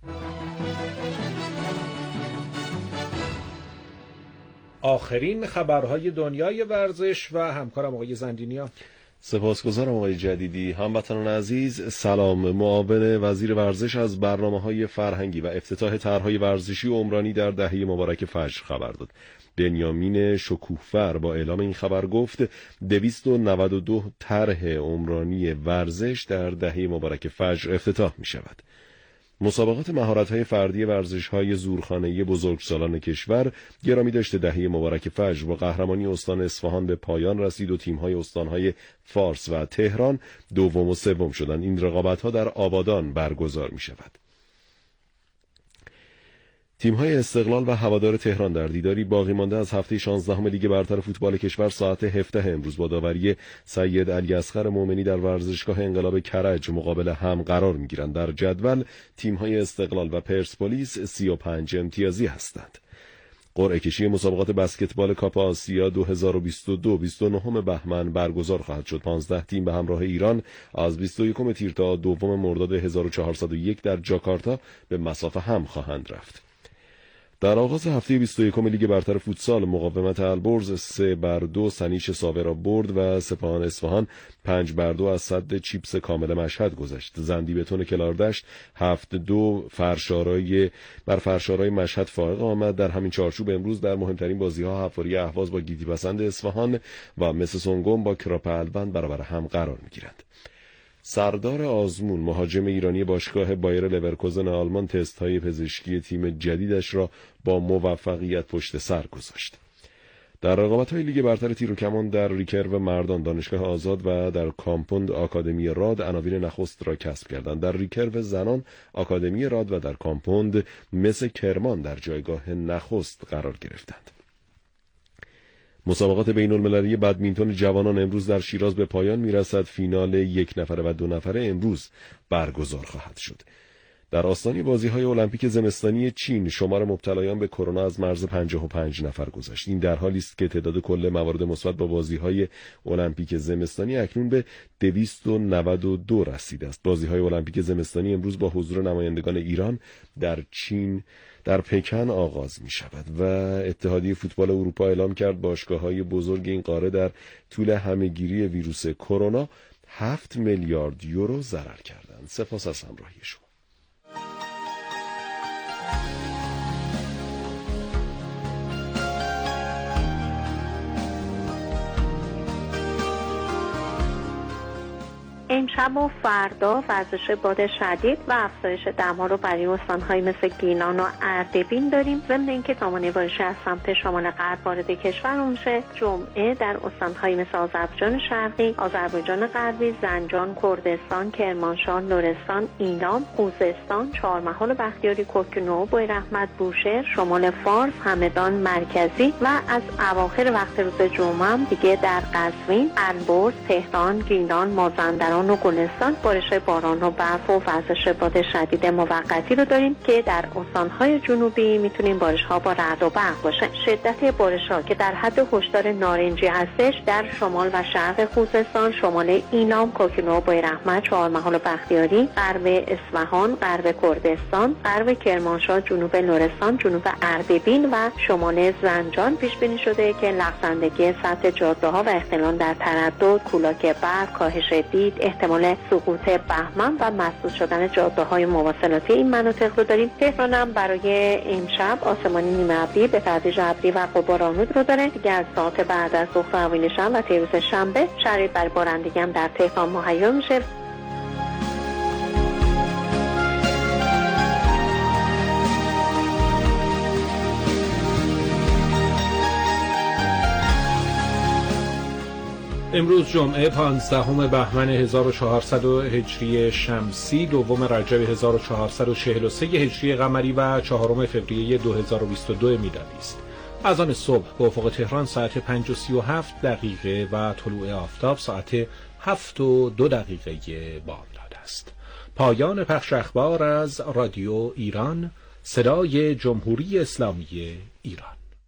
Speaker 5: آخرین خبرهای دنیای ورزش و همکارم آقای زندینیا.
Speaker 12: سپاسگزارم آقای جدیدی. هموطنان عزیز سلام. معاون وزیر ورزش از برنامه‌های فرهنگی و افتتاح طرح‌های ورزشی و عمرانی در دهه مبارک فجر خبر داد. بنیامین شکوهفر با اعلام این خبر گفت دویست و نود و دو طرح عمرانی ورزش در دهه مبارک فجر افتتاح می‌شود. مسابقات مهارت‌های فردی ورزش‌های زورخانه‌ای بزرگسالان کشور گرامی داشته دهه مبارک فجر با قهرمانی استان اصفهان به پایان رسید و تیم‌های استان‌های فارس و تهران دوم و سوم شدند. این رقابت‌ها در آبادان برگزار می‌شود. تیم‌های استقلال و هوادار تهران در دیداری باقی مانده از هفته شانزدهم لیگ برتر فوتبال کشور ساعت هفده امروز با داوری سید علی اصغر مومنی در ورزشگاه انقلاب کرج مقابل هم قرار می‌گیرند. در جدول تیم‌های استقلال و پرسپولیس سی و پنج امتیازی هستند. قرعه کشی مسابقات بسکتبال کاپ آسیا دو هزار و بیست و دو بیست و نه بهمن برگزار خواهد شد. پانزده تیم به همراه ایران از بیست و یکم تیر تا دوم مرداد هزار و چهارصد و یک در جاکارتا به مسافه هم خواهند رفت. در آغاز هفته بیست و یکم لیگ برتر فوتسال مقاومت البرز سه بر دو سنیش ساوه را برد و سپاهان اصفهان پنج بر دو از سد چیپس کامل مشهد گذشت. زندی بتون کلاردشت هفت دو فرشارای بر فرشارای مشهد فائق آمد. در همین چارچوب امروز در مهمترین بازی‌ها حفاری اهواز با گیتی پسند اصفهان و مس سنگم با کراپ البند برابر هم قرار می‌گیرند. سردار آزمون مهاجم ایرانی باشگاه بایر لورکوزن آلمان تست‌های پزشکی تیم جدیدش را با موفقیت پشت سر گذاشت. در رقابت‌های لیگ برتر تیر و کمان در ریکرو مردان دانشگاه آزاد و در کامپوند آکادمی راد عناوین نخست را کسب کردند. در ریکرو زنان آکادمی راد و در کامپوند مس کرمان در جایگاه نخست قرار گرفتند. مسابقات بین‌المللی بدمینتون جوانان امروز در شیراز به پایان میرسد. فینال یک نفره و دو نفره امروز برگزار خواهد شد. در آستانه بازی‌های المپیک زمستانی چین شمار مبتلایان به کرونا از مرز پنجاه و پنج نفر گذشت. این در حالی است که تعداد کل موارد مثبت با بازی‌های المپیک زمستانی اکنون به دویست و نود و دو رسیده است. بازی‌های المپیک زمستانی امروز با حضور نمایندگان ایران در چین در پکن آغاز می شود و اتحادیه فوتبال اروپا اعلام کرد باشگاه‌های بزرگ این قاره در طول همه‌گیری ویروس کرونا هفت میلیارد یورو ضرر کردند. سپاس از همراهی شما.
Speaker 13: امشب و فردا وزش باد شدید و افزایش دما رو برای استان‌های مثل گیلان و اردبیل داریم. ضمن اینکه سامانه بارشی از سمت شمال غرب وارد کشور میشه. جمعه در استان‌های مثل آذربایجان شرقی، آذربایجان غربی، زنجان، کردستان، کرمانشاه، لرستان، ایلام، خوزستان، چهارمحال، بختیاری، کوکنو، بویراحمد، بوشهر، شمال فارس، همدان مرکزی و از اواخر وقت روز جمعه هم دیگه در قزوین، البرز، تهران، گیلان، مازندران و گلستان بارش باران و برف و وزش باد شدید موقتی رو داریم که در استان‌های جنوبی میتونیم بارش‌ها با رعد و برق باشه. شدت بارش‌ها که در حد هشدار نارنجی هستش در شمال و شرق خوزستان، شمال ایلام، کوکنو، بویراحمد، چهارمحال و بختیاری، غرب اصفهان، غرب کردستان، غرب کرمانشاه، جنوب لرستان، جنوب اردبیل و شمال زنجان پیش بینی شده که لغزندگی سطح جاده‌ها و اختلال در تردد، کولاک برف، کاهش دید، احتمال سقوط بهمن و مسدود شدن جاده‌های مواصلاتی این مناطق رو داریم. تهران هم برای امشب آسمانی نیمه ابری به تدریج ابری و غبارآلود رو داره. دیگه از ساعت بعد از ظهر اوایل شب و طی روز شنبه شرایط برای بارندگی هم در تهران مهیا میشه.
Speaker 5: امروز جمعه پانزدهم بهمن هزار و چهارصد هجری شمسی، دوم رجب هزار و چهارصد و چهل و سه هجری قمری و چهارم فوریه دو هزار و بیست و دو میلادی است. از آن صبح به افق تهران ساعت پنج و سی و هفت دقیقه و طلوع آفتاب ساعت هفت و دو دقیقه بامداد است. پایان پخش اخبار از رادیو ایران، صدای جمهوری اسلامی ایران.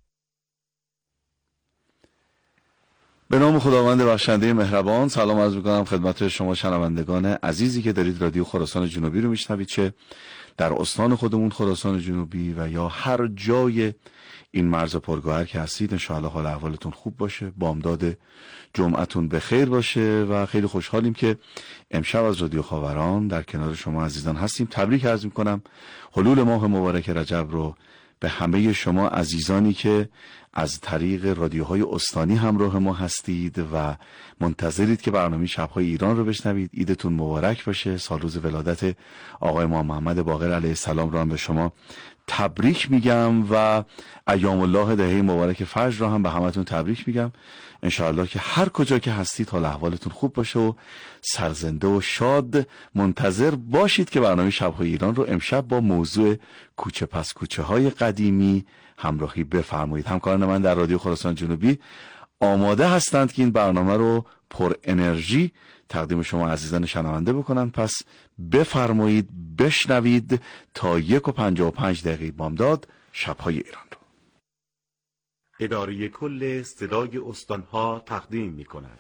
Speaker 14: به نام خداوند بخشنده مهربان، سلام عرض می‌کنم خدمت شما شنوندگان عزیزی که دارید رادیو خراسان جنوبی رو میشنوید، چه در استان خودمون خراسان جنوبی و یا هر جای این مرز پرگوهر که هستید. انشاءالله حال احوالتون خوب باشه، بامداد جمعتون به خیر باشه و خیلی خوشحالیم که امشب از رادیو خاوران در کنار شما عزیزان هستیم. تبریک عرض می‌کنم حلول ماه مبارک رجب رو به همه شما عزیزانی که از طریق رادیوهای استانی همراه ما هستید و منتظرید که برنامه شب‌های ایران رو بشنوید. عیدتون مبارک باشه. سال روز ولادت آقای ما محمد باقر علیه السلام رو هم به شما تبریک میگم و ایام الله دهه مبارک فجر رو هم به همتون تبریک میگم. انشاءالله که هر کجا که هستید حال احوالتون خوب باشه و سرزنده و شاد منتظر باشید که برنامه شب‌های ایران رو امشب با موضوع کوچه پس کوچه های قدیمی همراهی بفرمایید. همکاران من در رادیو خراسان جنوبی آماده هستند که این برنامه رو پر انرژی تقدیم شما عزیزان شنونده بکنن. پس بفرمایید بشنوید تا یک و پنجاه و پنج دقیقه بامداد شب‌های ایران رو.
Speaker 15: اداره کل صدای استانها تقدیم می کند.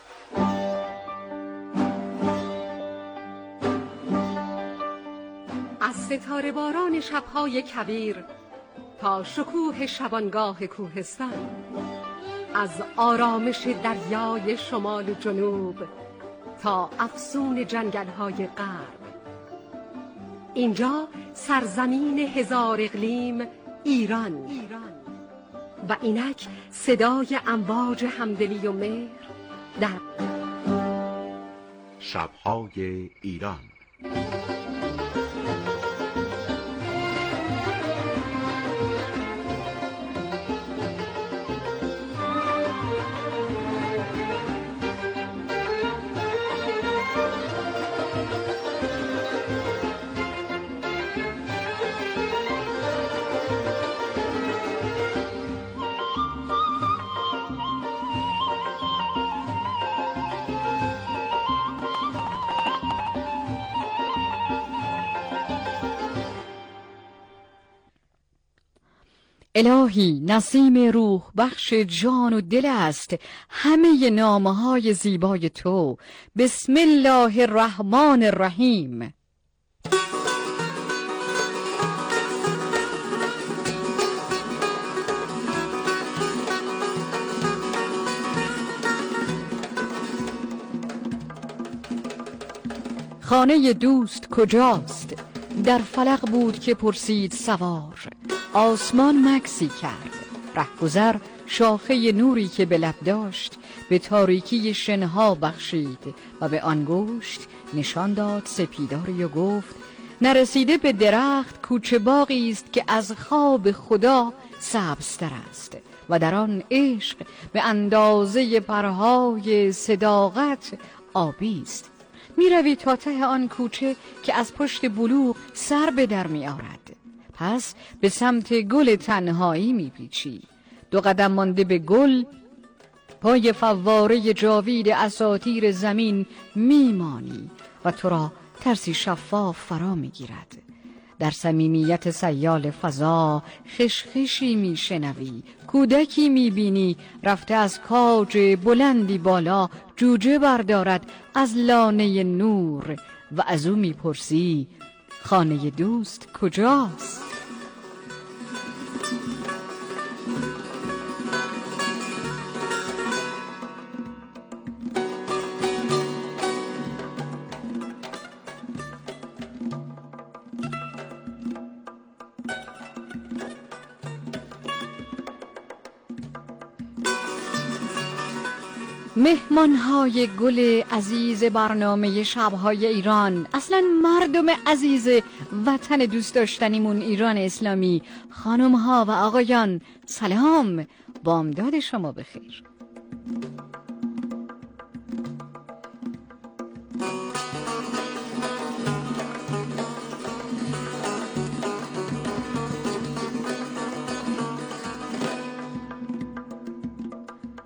Speaker 16: از ستاره باران شب‌های کویر تا شکوه شبانگاه کوهستان، از آرامش دریای شمال و جنوب تا افسون جنگل‌های غرب، اینجا سرزمین هزار اقلیم ایران و اینک صدای امواج همدلی و مهر در
Speaker 15: شب‌های ایران.
Speaker 17: الهی نسیم روح بخش جان و دل است همه نامه‌های زیبای تو. بسم الله الرحمن الرحیم. خانه دوست کجاست؟ در فلق بود که پرسید سوار. آسمان مکسی کرد، رهگذر شاخه نوری که به لب داشت به تاریکی شنها بخشید و به انگشت نشان داد سپیداری و گفت نرسیده به درخت کوچه باغی است که از خواب خدا سبزتر است و در آن عشق به اندازه پرهای صداقت آبی است. می روی تا ته آن کوچه که از پشت بلوغ سر به در می آرد. پس به سمت گل تنهایی می پیچی. دو قدم مانده به گل پای فواره جاوید اساطیر زمین می مانی و تو را ترسی شفاف فرا می گیرد. در صمیمیت سیال فضا خشخشی می شنوی، کودکی می بینی رفته از کاج بلندی بالا جوجه بردارد از لانه نور و از او می پرسی خانه دوست کجاست؟ مهمانهای گل عزیز برنامه شب‌های ایران، اصلا مردم عزیز وطن دوست داشتنیمون ایران اسلامی، خانم‌ها و آقایان، سلام، بامداد شما بخیر.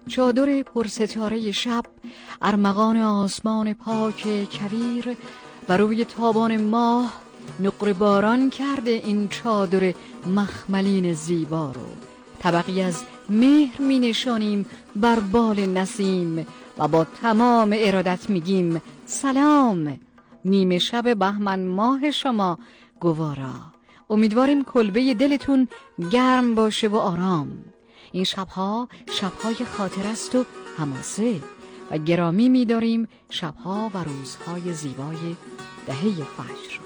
Speaker 17: چادر پرستاره شب ارمغان آسمان پاک کویر و روی تابان ماه نقره باران کرده این چادر مخملین زیبا رو. طبقی از مهر می نشانیم بر بال نسیم و با تمام ارادت میگیم سلام نیمه شب بهمن ماه شما گوارا. امیدواریم کلبه دلتون گرم باشه و آرام. این شبها شبهای خاطر است و حماسه و گرامی می‌داریم شبها و روزهای زیبای دهه فجر.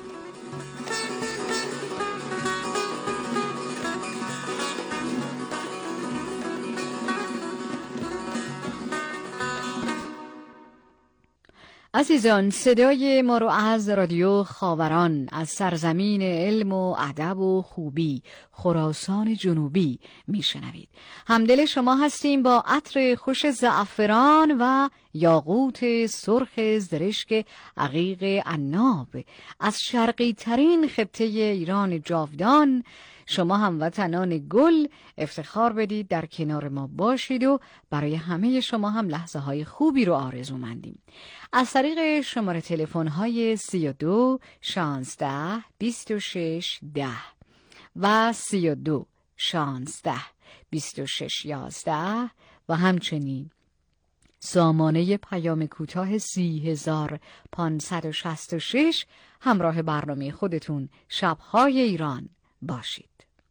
Speaker 17: عزیزان، صدای ما رو از رادیو خاوران، از سرزمین علم و ادب و خوبی خراسان جنوبی میشنوید. همدل شما هستیم با عطر خوش زعفران و یاقوت سرخ زرشک عقیق عناب از شرقی ترین خطه ایران جاودان. شما هموطنان گل افتخار بدید در کنار ما باشید و برای همه شما هم لحظه های خوبی رو آرزومندیم. از طریق شماره تلفن های سی و دو شانزده بیست و شش ده و سی و دو شانزده بیست و شش یازده و همچنین سامانه پیام کوتاه سی هزار پانصد و شصت و شش همراه برنامه خودتون شبهای ایران باشید.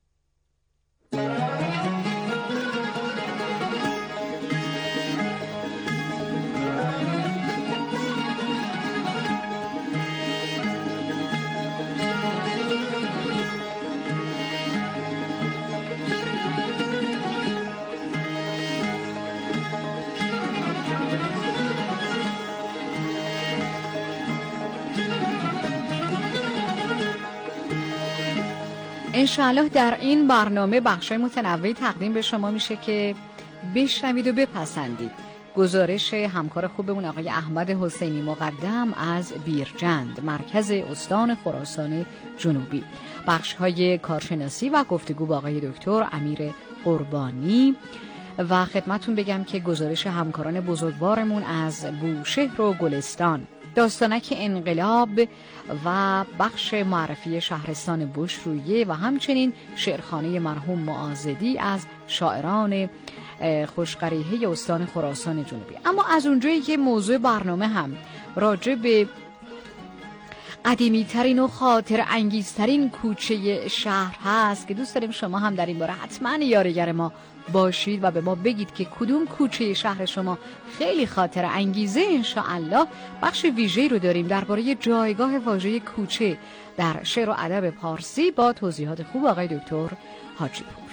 Speaker 17: انشاءالله در این برنامه بخشای متنوعی تقدیم به شما میشه که بشنوید و بپسندید. گزارش همکار خوبمون آقای احمد حسینی مقدم از بیرجند، مرکز استان خراسان جنوبی، بخش‌های کارشناسی و گفتگو با آقای دکتر امیر قربانی و خدمتون بگم که گزارش همکاران بزرگوارمون از بوشهر و گلستان، داستانک انقلاب و بخش معرفی شهرستان بشرویه و همچنین شعرخانه مرحوم معاذدی از شاعران خوشقریحه استان خراسان جنوبی. اما از اونجایی که موضوع برنامه هم راجع به قدیمی ترین و خاطر انگیزترین کوچه شهر هست که دوست داریم شما هم در این باره حتما یارگر ما باشید و به ما بگید که کدوم کوچه شهر شما خیلی خاطر انگیزه. انشاءالله بخش ویژه‌ای رو داریم درباره جایگاه واژه کوچه در شعر و ادب پارسی با توضیحات خوب آقای دکتر حاجی پور.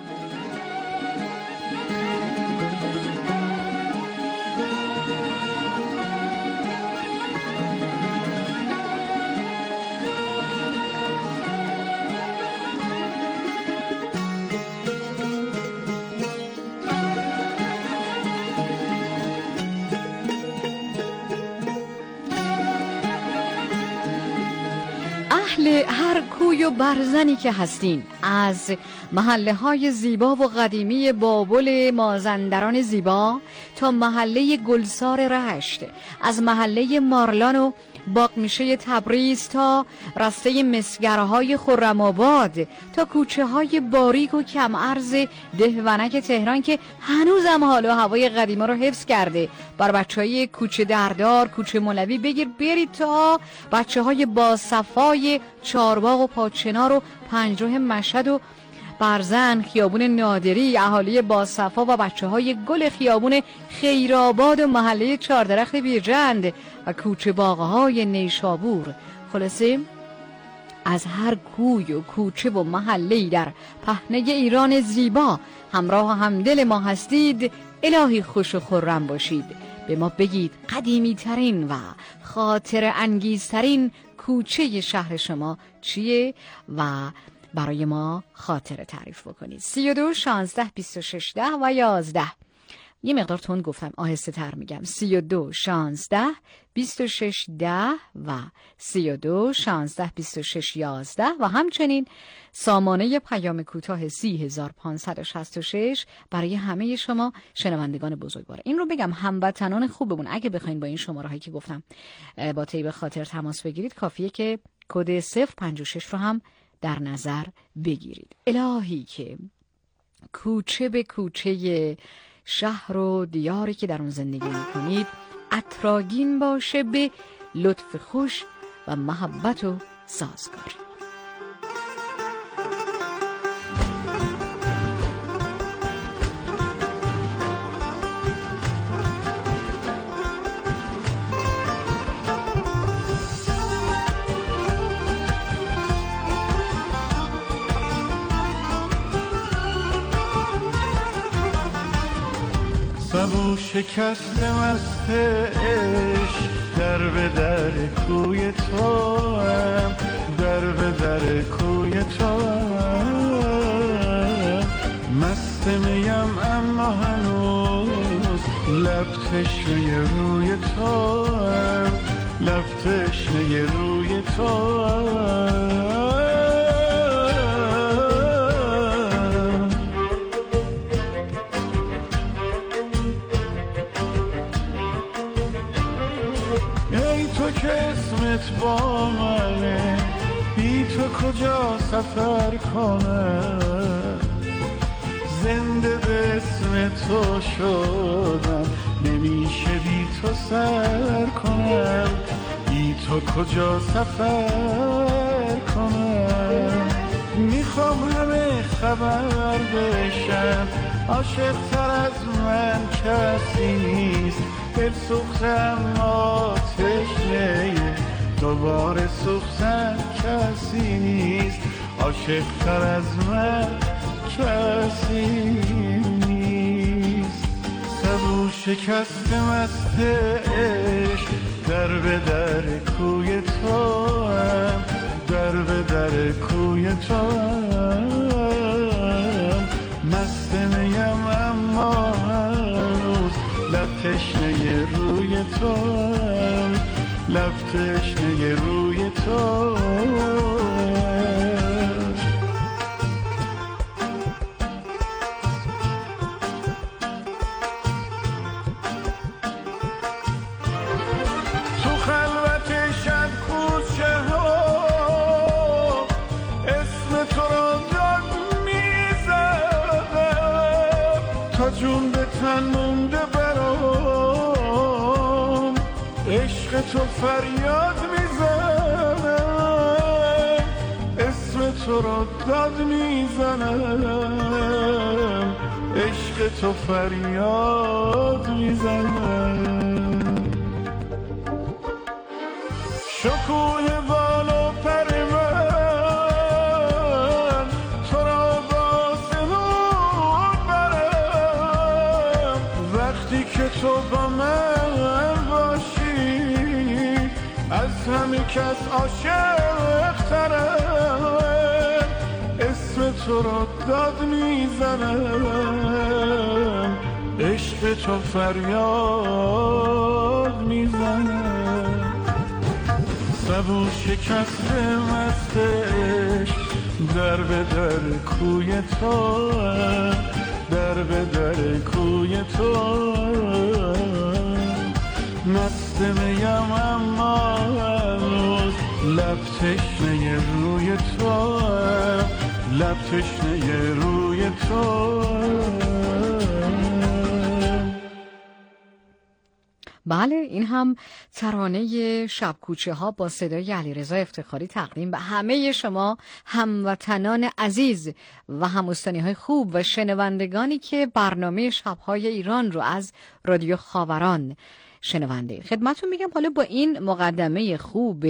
Speaker 17: هر کوی و برزنی که هستین، از محله های زیبا و قدیمی بابل مازندران زیبا تا محله گلسار رشت، از محله مارلان و باغمیشه تبریز تا رسته مسگرهای خرم‌آباد تا کوچه های باریک و کم عرض دهونک تهران که هنوزم حال و هوای قدیما رو حفظ کرده. بر بچه های کوچه دردار، کوچه مولوی بگیر برید تا بچه های با صفای چارباغ و پاچنار و پنجراه مشهد و برزن، خیابون نادری، اهالی با صفا و بچه های گل خیابون خیرآباد و محله چهاردرخت بیرجند و کوچه باغ‌های نیشابور. خلاصه از هر کوی و کوچه و محله‌ای در پهنه ایران زیبا همراه و همدل ما هستید. الهی خوش و خرم باشید. به ما بگید قدیمی ترین و خاطر انگیز ترین کوچه شهر شما چیه و برای ما خاطره تعریف بکنید. سی و دو شانزده بیست و شش ده و یازده یه مقدار تون گفتم، آهسته تر میگم. سی و دو شانزده بیست و شش ده و سی و دو شانزده بیست و شش یازده و همچنین سامانه پیام کوتاه سی هزار و پانصد و شصت و شش برای همه شما شنوندگان بزرگوار. این رو بگم هموطنان خوبمون اگه بخواین با این شماره هایی که گفتم با طیب خاطر تماس بگیرید، کافیه که کد صفر پنج شش رو هم در نظر بگیرید. الهی که کوچه به کوچه شهر و دیاری که در اون زندگی میکنید عطرآگین باشه به لطف خوش و محبت و سازگاری.
Speaker 28: سبو شکست مست عشق در به در کوی تو هم، در به در کوی تو هم. مست میم اما هنوز لب تشنه روی تو هم، لب تشنه روی تو هم. با منه بی تو کجا سفر کنم، زنده به اسم تو شدم نمیشه بی تو سر کنم، بی تو کجا سفر کنم. میخوام همه خبر بشن عاشق تر از من کسی نیست، دل سوخته اما تشنه دوباره سوختن کسی نیست، عاشق تر از من کسی نیست. سبو شکست مست عشق در به در کوی تو هم، در به در کوی تو هم. مست میم اما هنوز لب تشنه روی تو هم، لب تشنه روی تو. تو خلوت شب کوچه ها اسم تو را داد میزدم، تا جون به تن مونده برام عشق تو فریاد میزنم، اسم تو رو داد میزنم، عشق تو فریاد میزنم. شکوه بال و پر من تو را با سنون برم، وقتی که تو با من باشی از همه کس عاشق ترم، اسم تو رو داد میزنم، عشق تو فریاد میزنم. سبو شکست مست عشق در به در کوی تو، در به در کوی تو. مست میم اما هنوز لب تشنه روی تو، لب تشنه روی تو.
Speaker 17: بله، این هم ترانه شب کوچه ها با صدای علیرضا افتخاری تقدیم به همه شما هموطنان عزیز و هموستانی های خوب و شنوندگانی که برنامه شبهای ایران رو از رادیو خاوران شنونده. خدمتون میگم حالا با این مقدمه خوب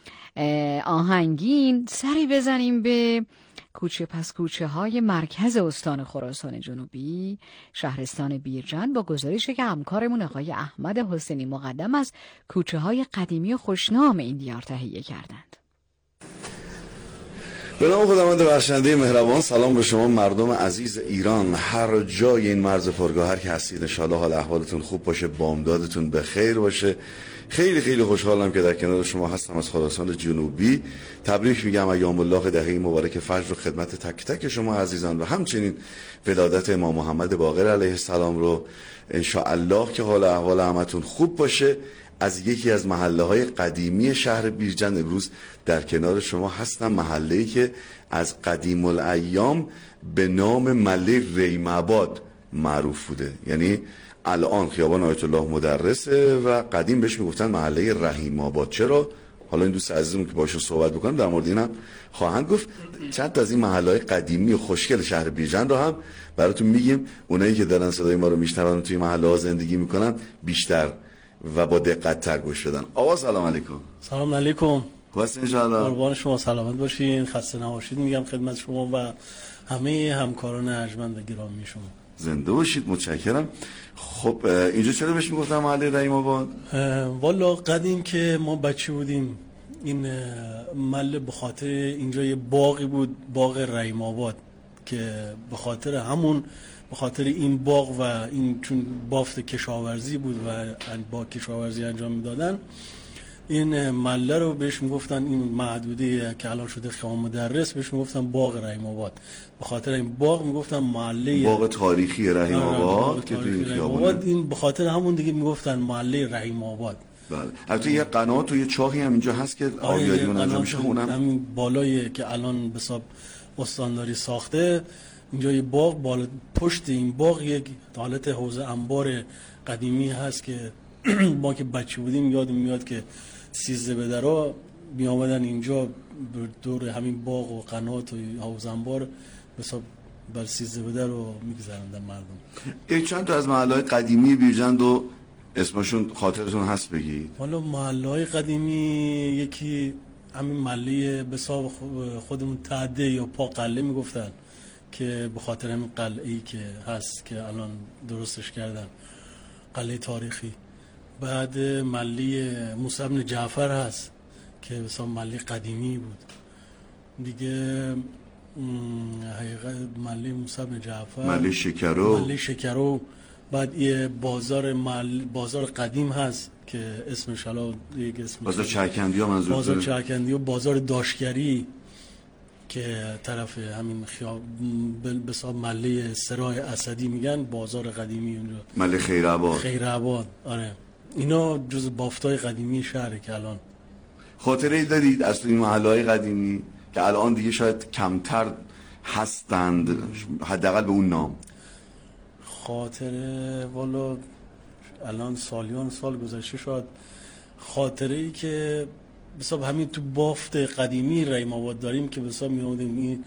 Speaker 17: آهنگین سری بزنیم به کوچه پس کوچه های مرکز استان خراسان جنوبی، شهرستان بیرجند، با گزارشی که همکارمون آقای احمد حسینی مقدم از کوچه های قدیمی و خوشنام این دیار تهیه کردند.
Speaker 14: به نام خداوند بخشنده مهربان، سلام به شما مردم عزیز ایران، هر جای این مرز پرگوهر که هستید. انشاءالله حال احوالتون خوب باشه، بامدادتون به خیر باشه. خیلی خیلی خوشحالم که در کنار شما هستم از خراسان جنوبی. تبریک میگم ایام الله دهه مبارک فجر رو خدمت تک تک شما عزیزان و همچنین ولادت امام محمد باقر علیه السلام رو انشاءالله که حال احوال همتون خوب باشه. از یکی از محله های قدیمی شهر بیرجند امروز در کنار شما هستم، محله‌ای که از قدیم الایام به نام محله ریم‌آباد معروف بوده. یعنی الان خیابان آیت الله مدرسه و قدیم بهش میگفتن محله رحیم آباد. چرا؟ حالا این دوست عزیزمون که باشون صحبت بکنم در مورد اینم خواهند گفت. چند از این محله‌های قدیمی و خوشگل شهر بیرجند رو هم براتون میگیم. اونایی که دارن صدای ما رو میشنون توی محله‌ها زندگی میکنن بیشتر و با دقت تر گوش بدن. آقا سلام علیکم.
Speaker 18: سلام علیکم.
Speaker 14: خوبست انشاءالله؟
Speaker 18: قربان شما، سلامت باشین، خسته نباشید میگم خدمت شما و همه همکاران ارجمند و گرامی شما.
Speaker 14: زنده باشید، متشکرم. خب اینجا چرا بهش میگفتن محله رحیم آباد؟
Speaker 18: والا قدیم که ما بچه بودیم این محله به خاطر اینجا یه باغی بود، باغ رحیم آباد، که به خاطر همون به خاطر این باغ و این چون بافت کشاورزی بود و با کشاورزی انجام میدادن، این محله رو بهش میگفتن، این محدوده که الان شده خیابان مدرس بهش میگفتن باغ رحیم آباد. به خاطر این باغ میگفتن محله
Speaker 14: باغ تاریخی رحیم آباد که توی خیابان،
Speaker 18: این به خاطر همون دیگه میگفتن محله رحیم آباد.
Speaker 14: بله. البته یه قنات و یه چاهی هم اینجا هست که آبیاری اون انجام میشه. اونم
Speaker 18: همین بالایی که الان به حساب استانداری ساخته، اینجا یه باغ، بالا پشت این باغ یک حالت حوض انبار قدیمی هست که ما که بچه بودیم یادم میاد که سیزده بدرها می آمدن اینجا دور همین باغ و قنات و حوض انبار حساب بر سیزده بدر رو میگذرندن مردم.
Speaker 14: یک چند تا از محله‌های قدیمی بیرجند و اسمشون خاطرتون هست بگید؟
Speaker 18: والا محله‌های قدیمی یکی همین محله به حساب خودمون تعده یا پا قله میگفتن که به خاطر همین قلعه‌ای که هست که الان درستش کردن، قلعه تاریخی. بعد محله موسی بن جعفر هست که مثلا محله قدیمی بود دیگه. حقیقت محله موسی بن جعفر،
Speaker 14: محله شکرو،
Speaker 18: محله شکرو. بعد یه بازار محل بازار قدیم هست که اسمش حالا یک اسم
Speaker 14: بازار چرکندی ها منظور
Speaker 18: بازار چرکندی و بازار داشگری که طرف همین خیاب به حساب محله سراح اسدی میگن، بازار قدیمی اونجا
Speaker 14: محله خیرآباد.
Speaker 18: خیرآباد آره، اینا جز بافتای قدیمی شهره که الان.
Speaker 14: خاطره ای دارید از این محله‌های قدیمی که الان دیگه شاید کمتر هستند، حداقل به اون نام؟
Speaker 18: خاطره والا الان سالیان سال گذشته، شاید خاطره ای که بساب همین تو بافت قدیمی رحیم آباد داریم که بساب می آمدیم این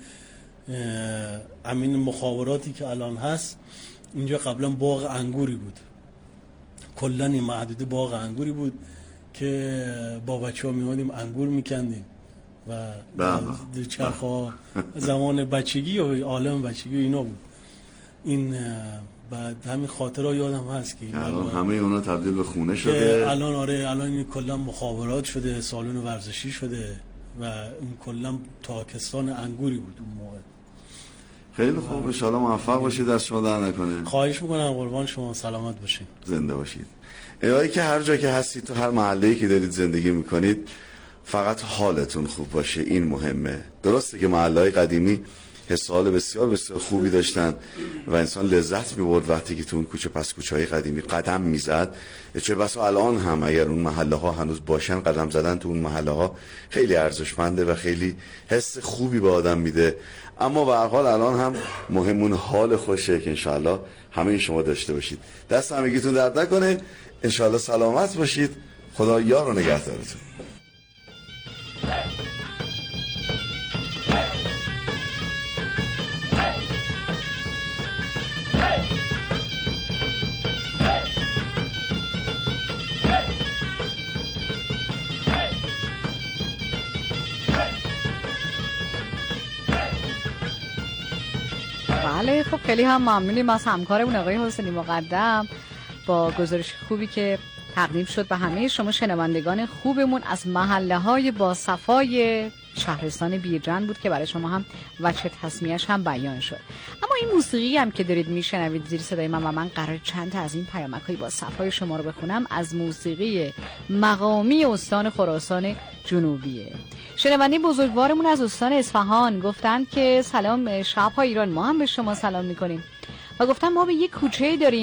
Speaker 18: همین مخابراتی که الان هست اینجا قبلا باغ انگوری بود، کلا این محدوده باغ انگوری بود که با بچه ها می آمدیم انگور می کندیم و دوچرخه زمان بچگی و عالم بچگی اینا بود. این بعد همین خاطرها یادم هست که
Speaker 14: الان همه اونا تبدیل به خونه شده.
Speaker 18: الان آره الان این کلا مخابرات شده، سالن ورزشی شده و این کلا تاکستان انگوری بود اون موقع.
Speaker 14: خیلی خوب، ان شاءالله موفق باشید، دست شما در نکنه.
Speaker 18: خواهش میکنم، قربان شما، سلامت باشید،
Speaker 14: زنده باشید. الهی که هر جا که هستید، تو هر محله‌ای که دارید زندگی میکنید، فقط حالتون خوب باشه، این مهمه. درسته که محله‌های قدیمی حسال بسیار بسیار خوبی داشتن و انسان لذت می‌برد وقتی که تو اون کوچه پس کوچه‌های قدیمی قدم میزد. چه بسا الان هم اگر اون محله ها هنوز باشن، قدم زدن تو اون محله ها خیلی ارزشمنده و خیلی حس خوبی به آدم میده. اما به هر حال الان هم مهمون حال خوشه که انشالله همه شما داشته باشید. دست همگیتون درد نکنه، انشالله سلامت باشید، خدا یار و نگهدارتون.
Speaker 17: بله خب خیلی هم ممنونیم از همکارمون آقای حسینی مقدم با گزارش خوبی که تقدیم شد به همه شما شنوندگان خوبمون از محله های با صفای شهرستان بیرجند بود که برای شما هم وجه تسمیه‌اش هم بیان شد. اما این موسیقی هم که دارید میشنوید زیر صدای من و من قرار چند تا از این پیامک‌های با صفای شما رو بخونم از موسیقی مقامی استان خراسان جنوبیه. شنونده بزرگوارمون از استان اصفهان گفتن که سلام شب‌های ایران، ما هم به شما سلام می‌کنیم و گفتن ما به یک کوچه داریم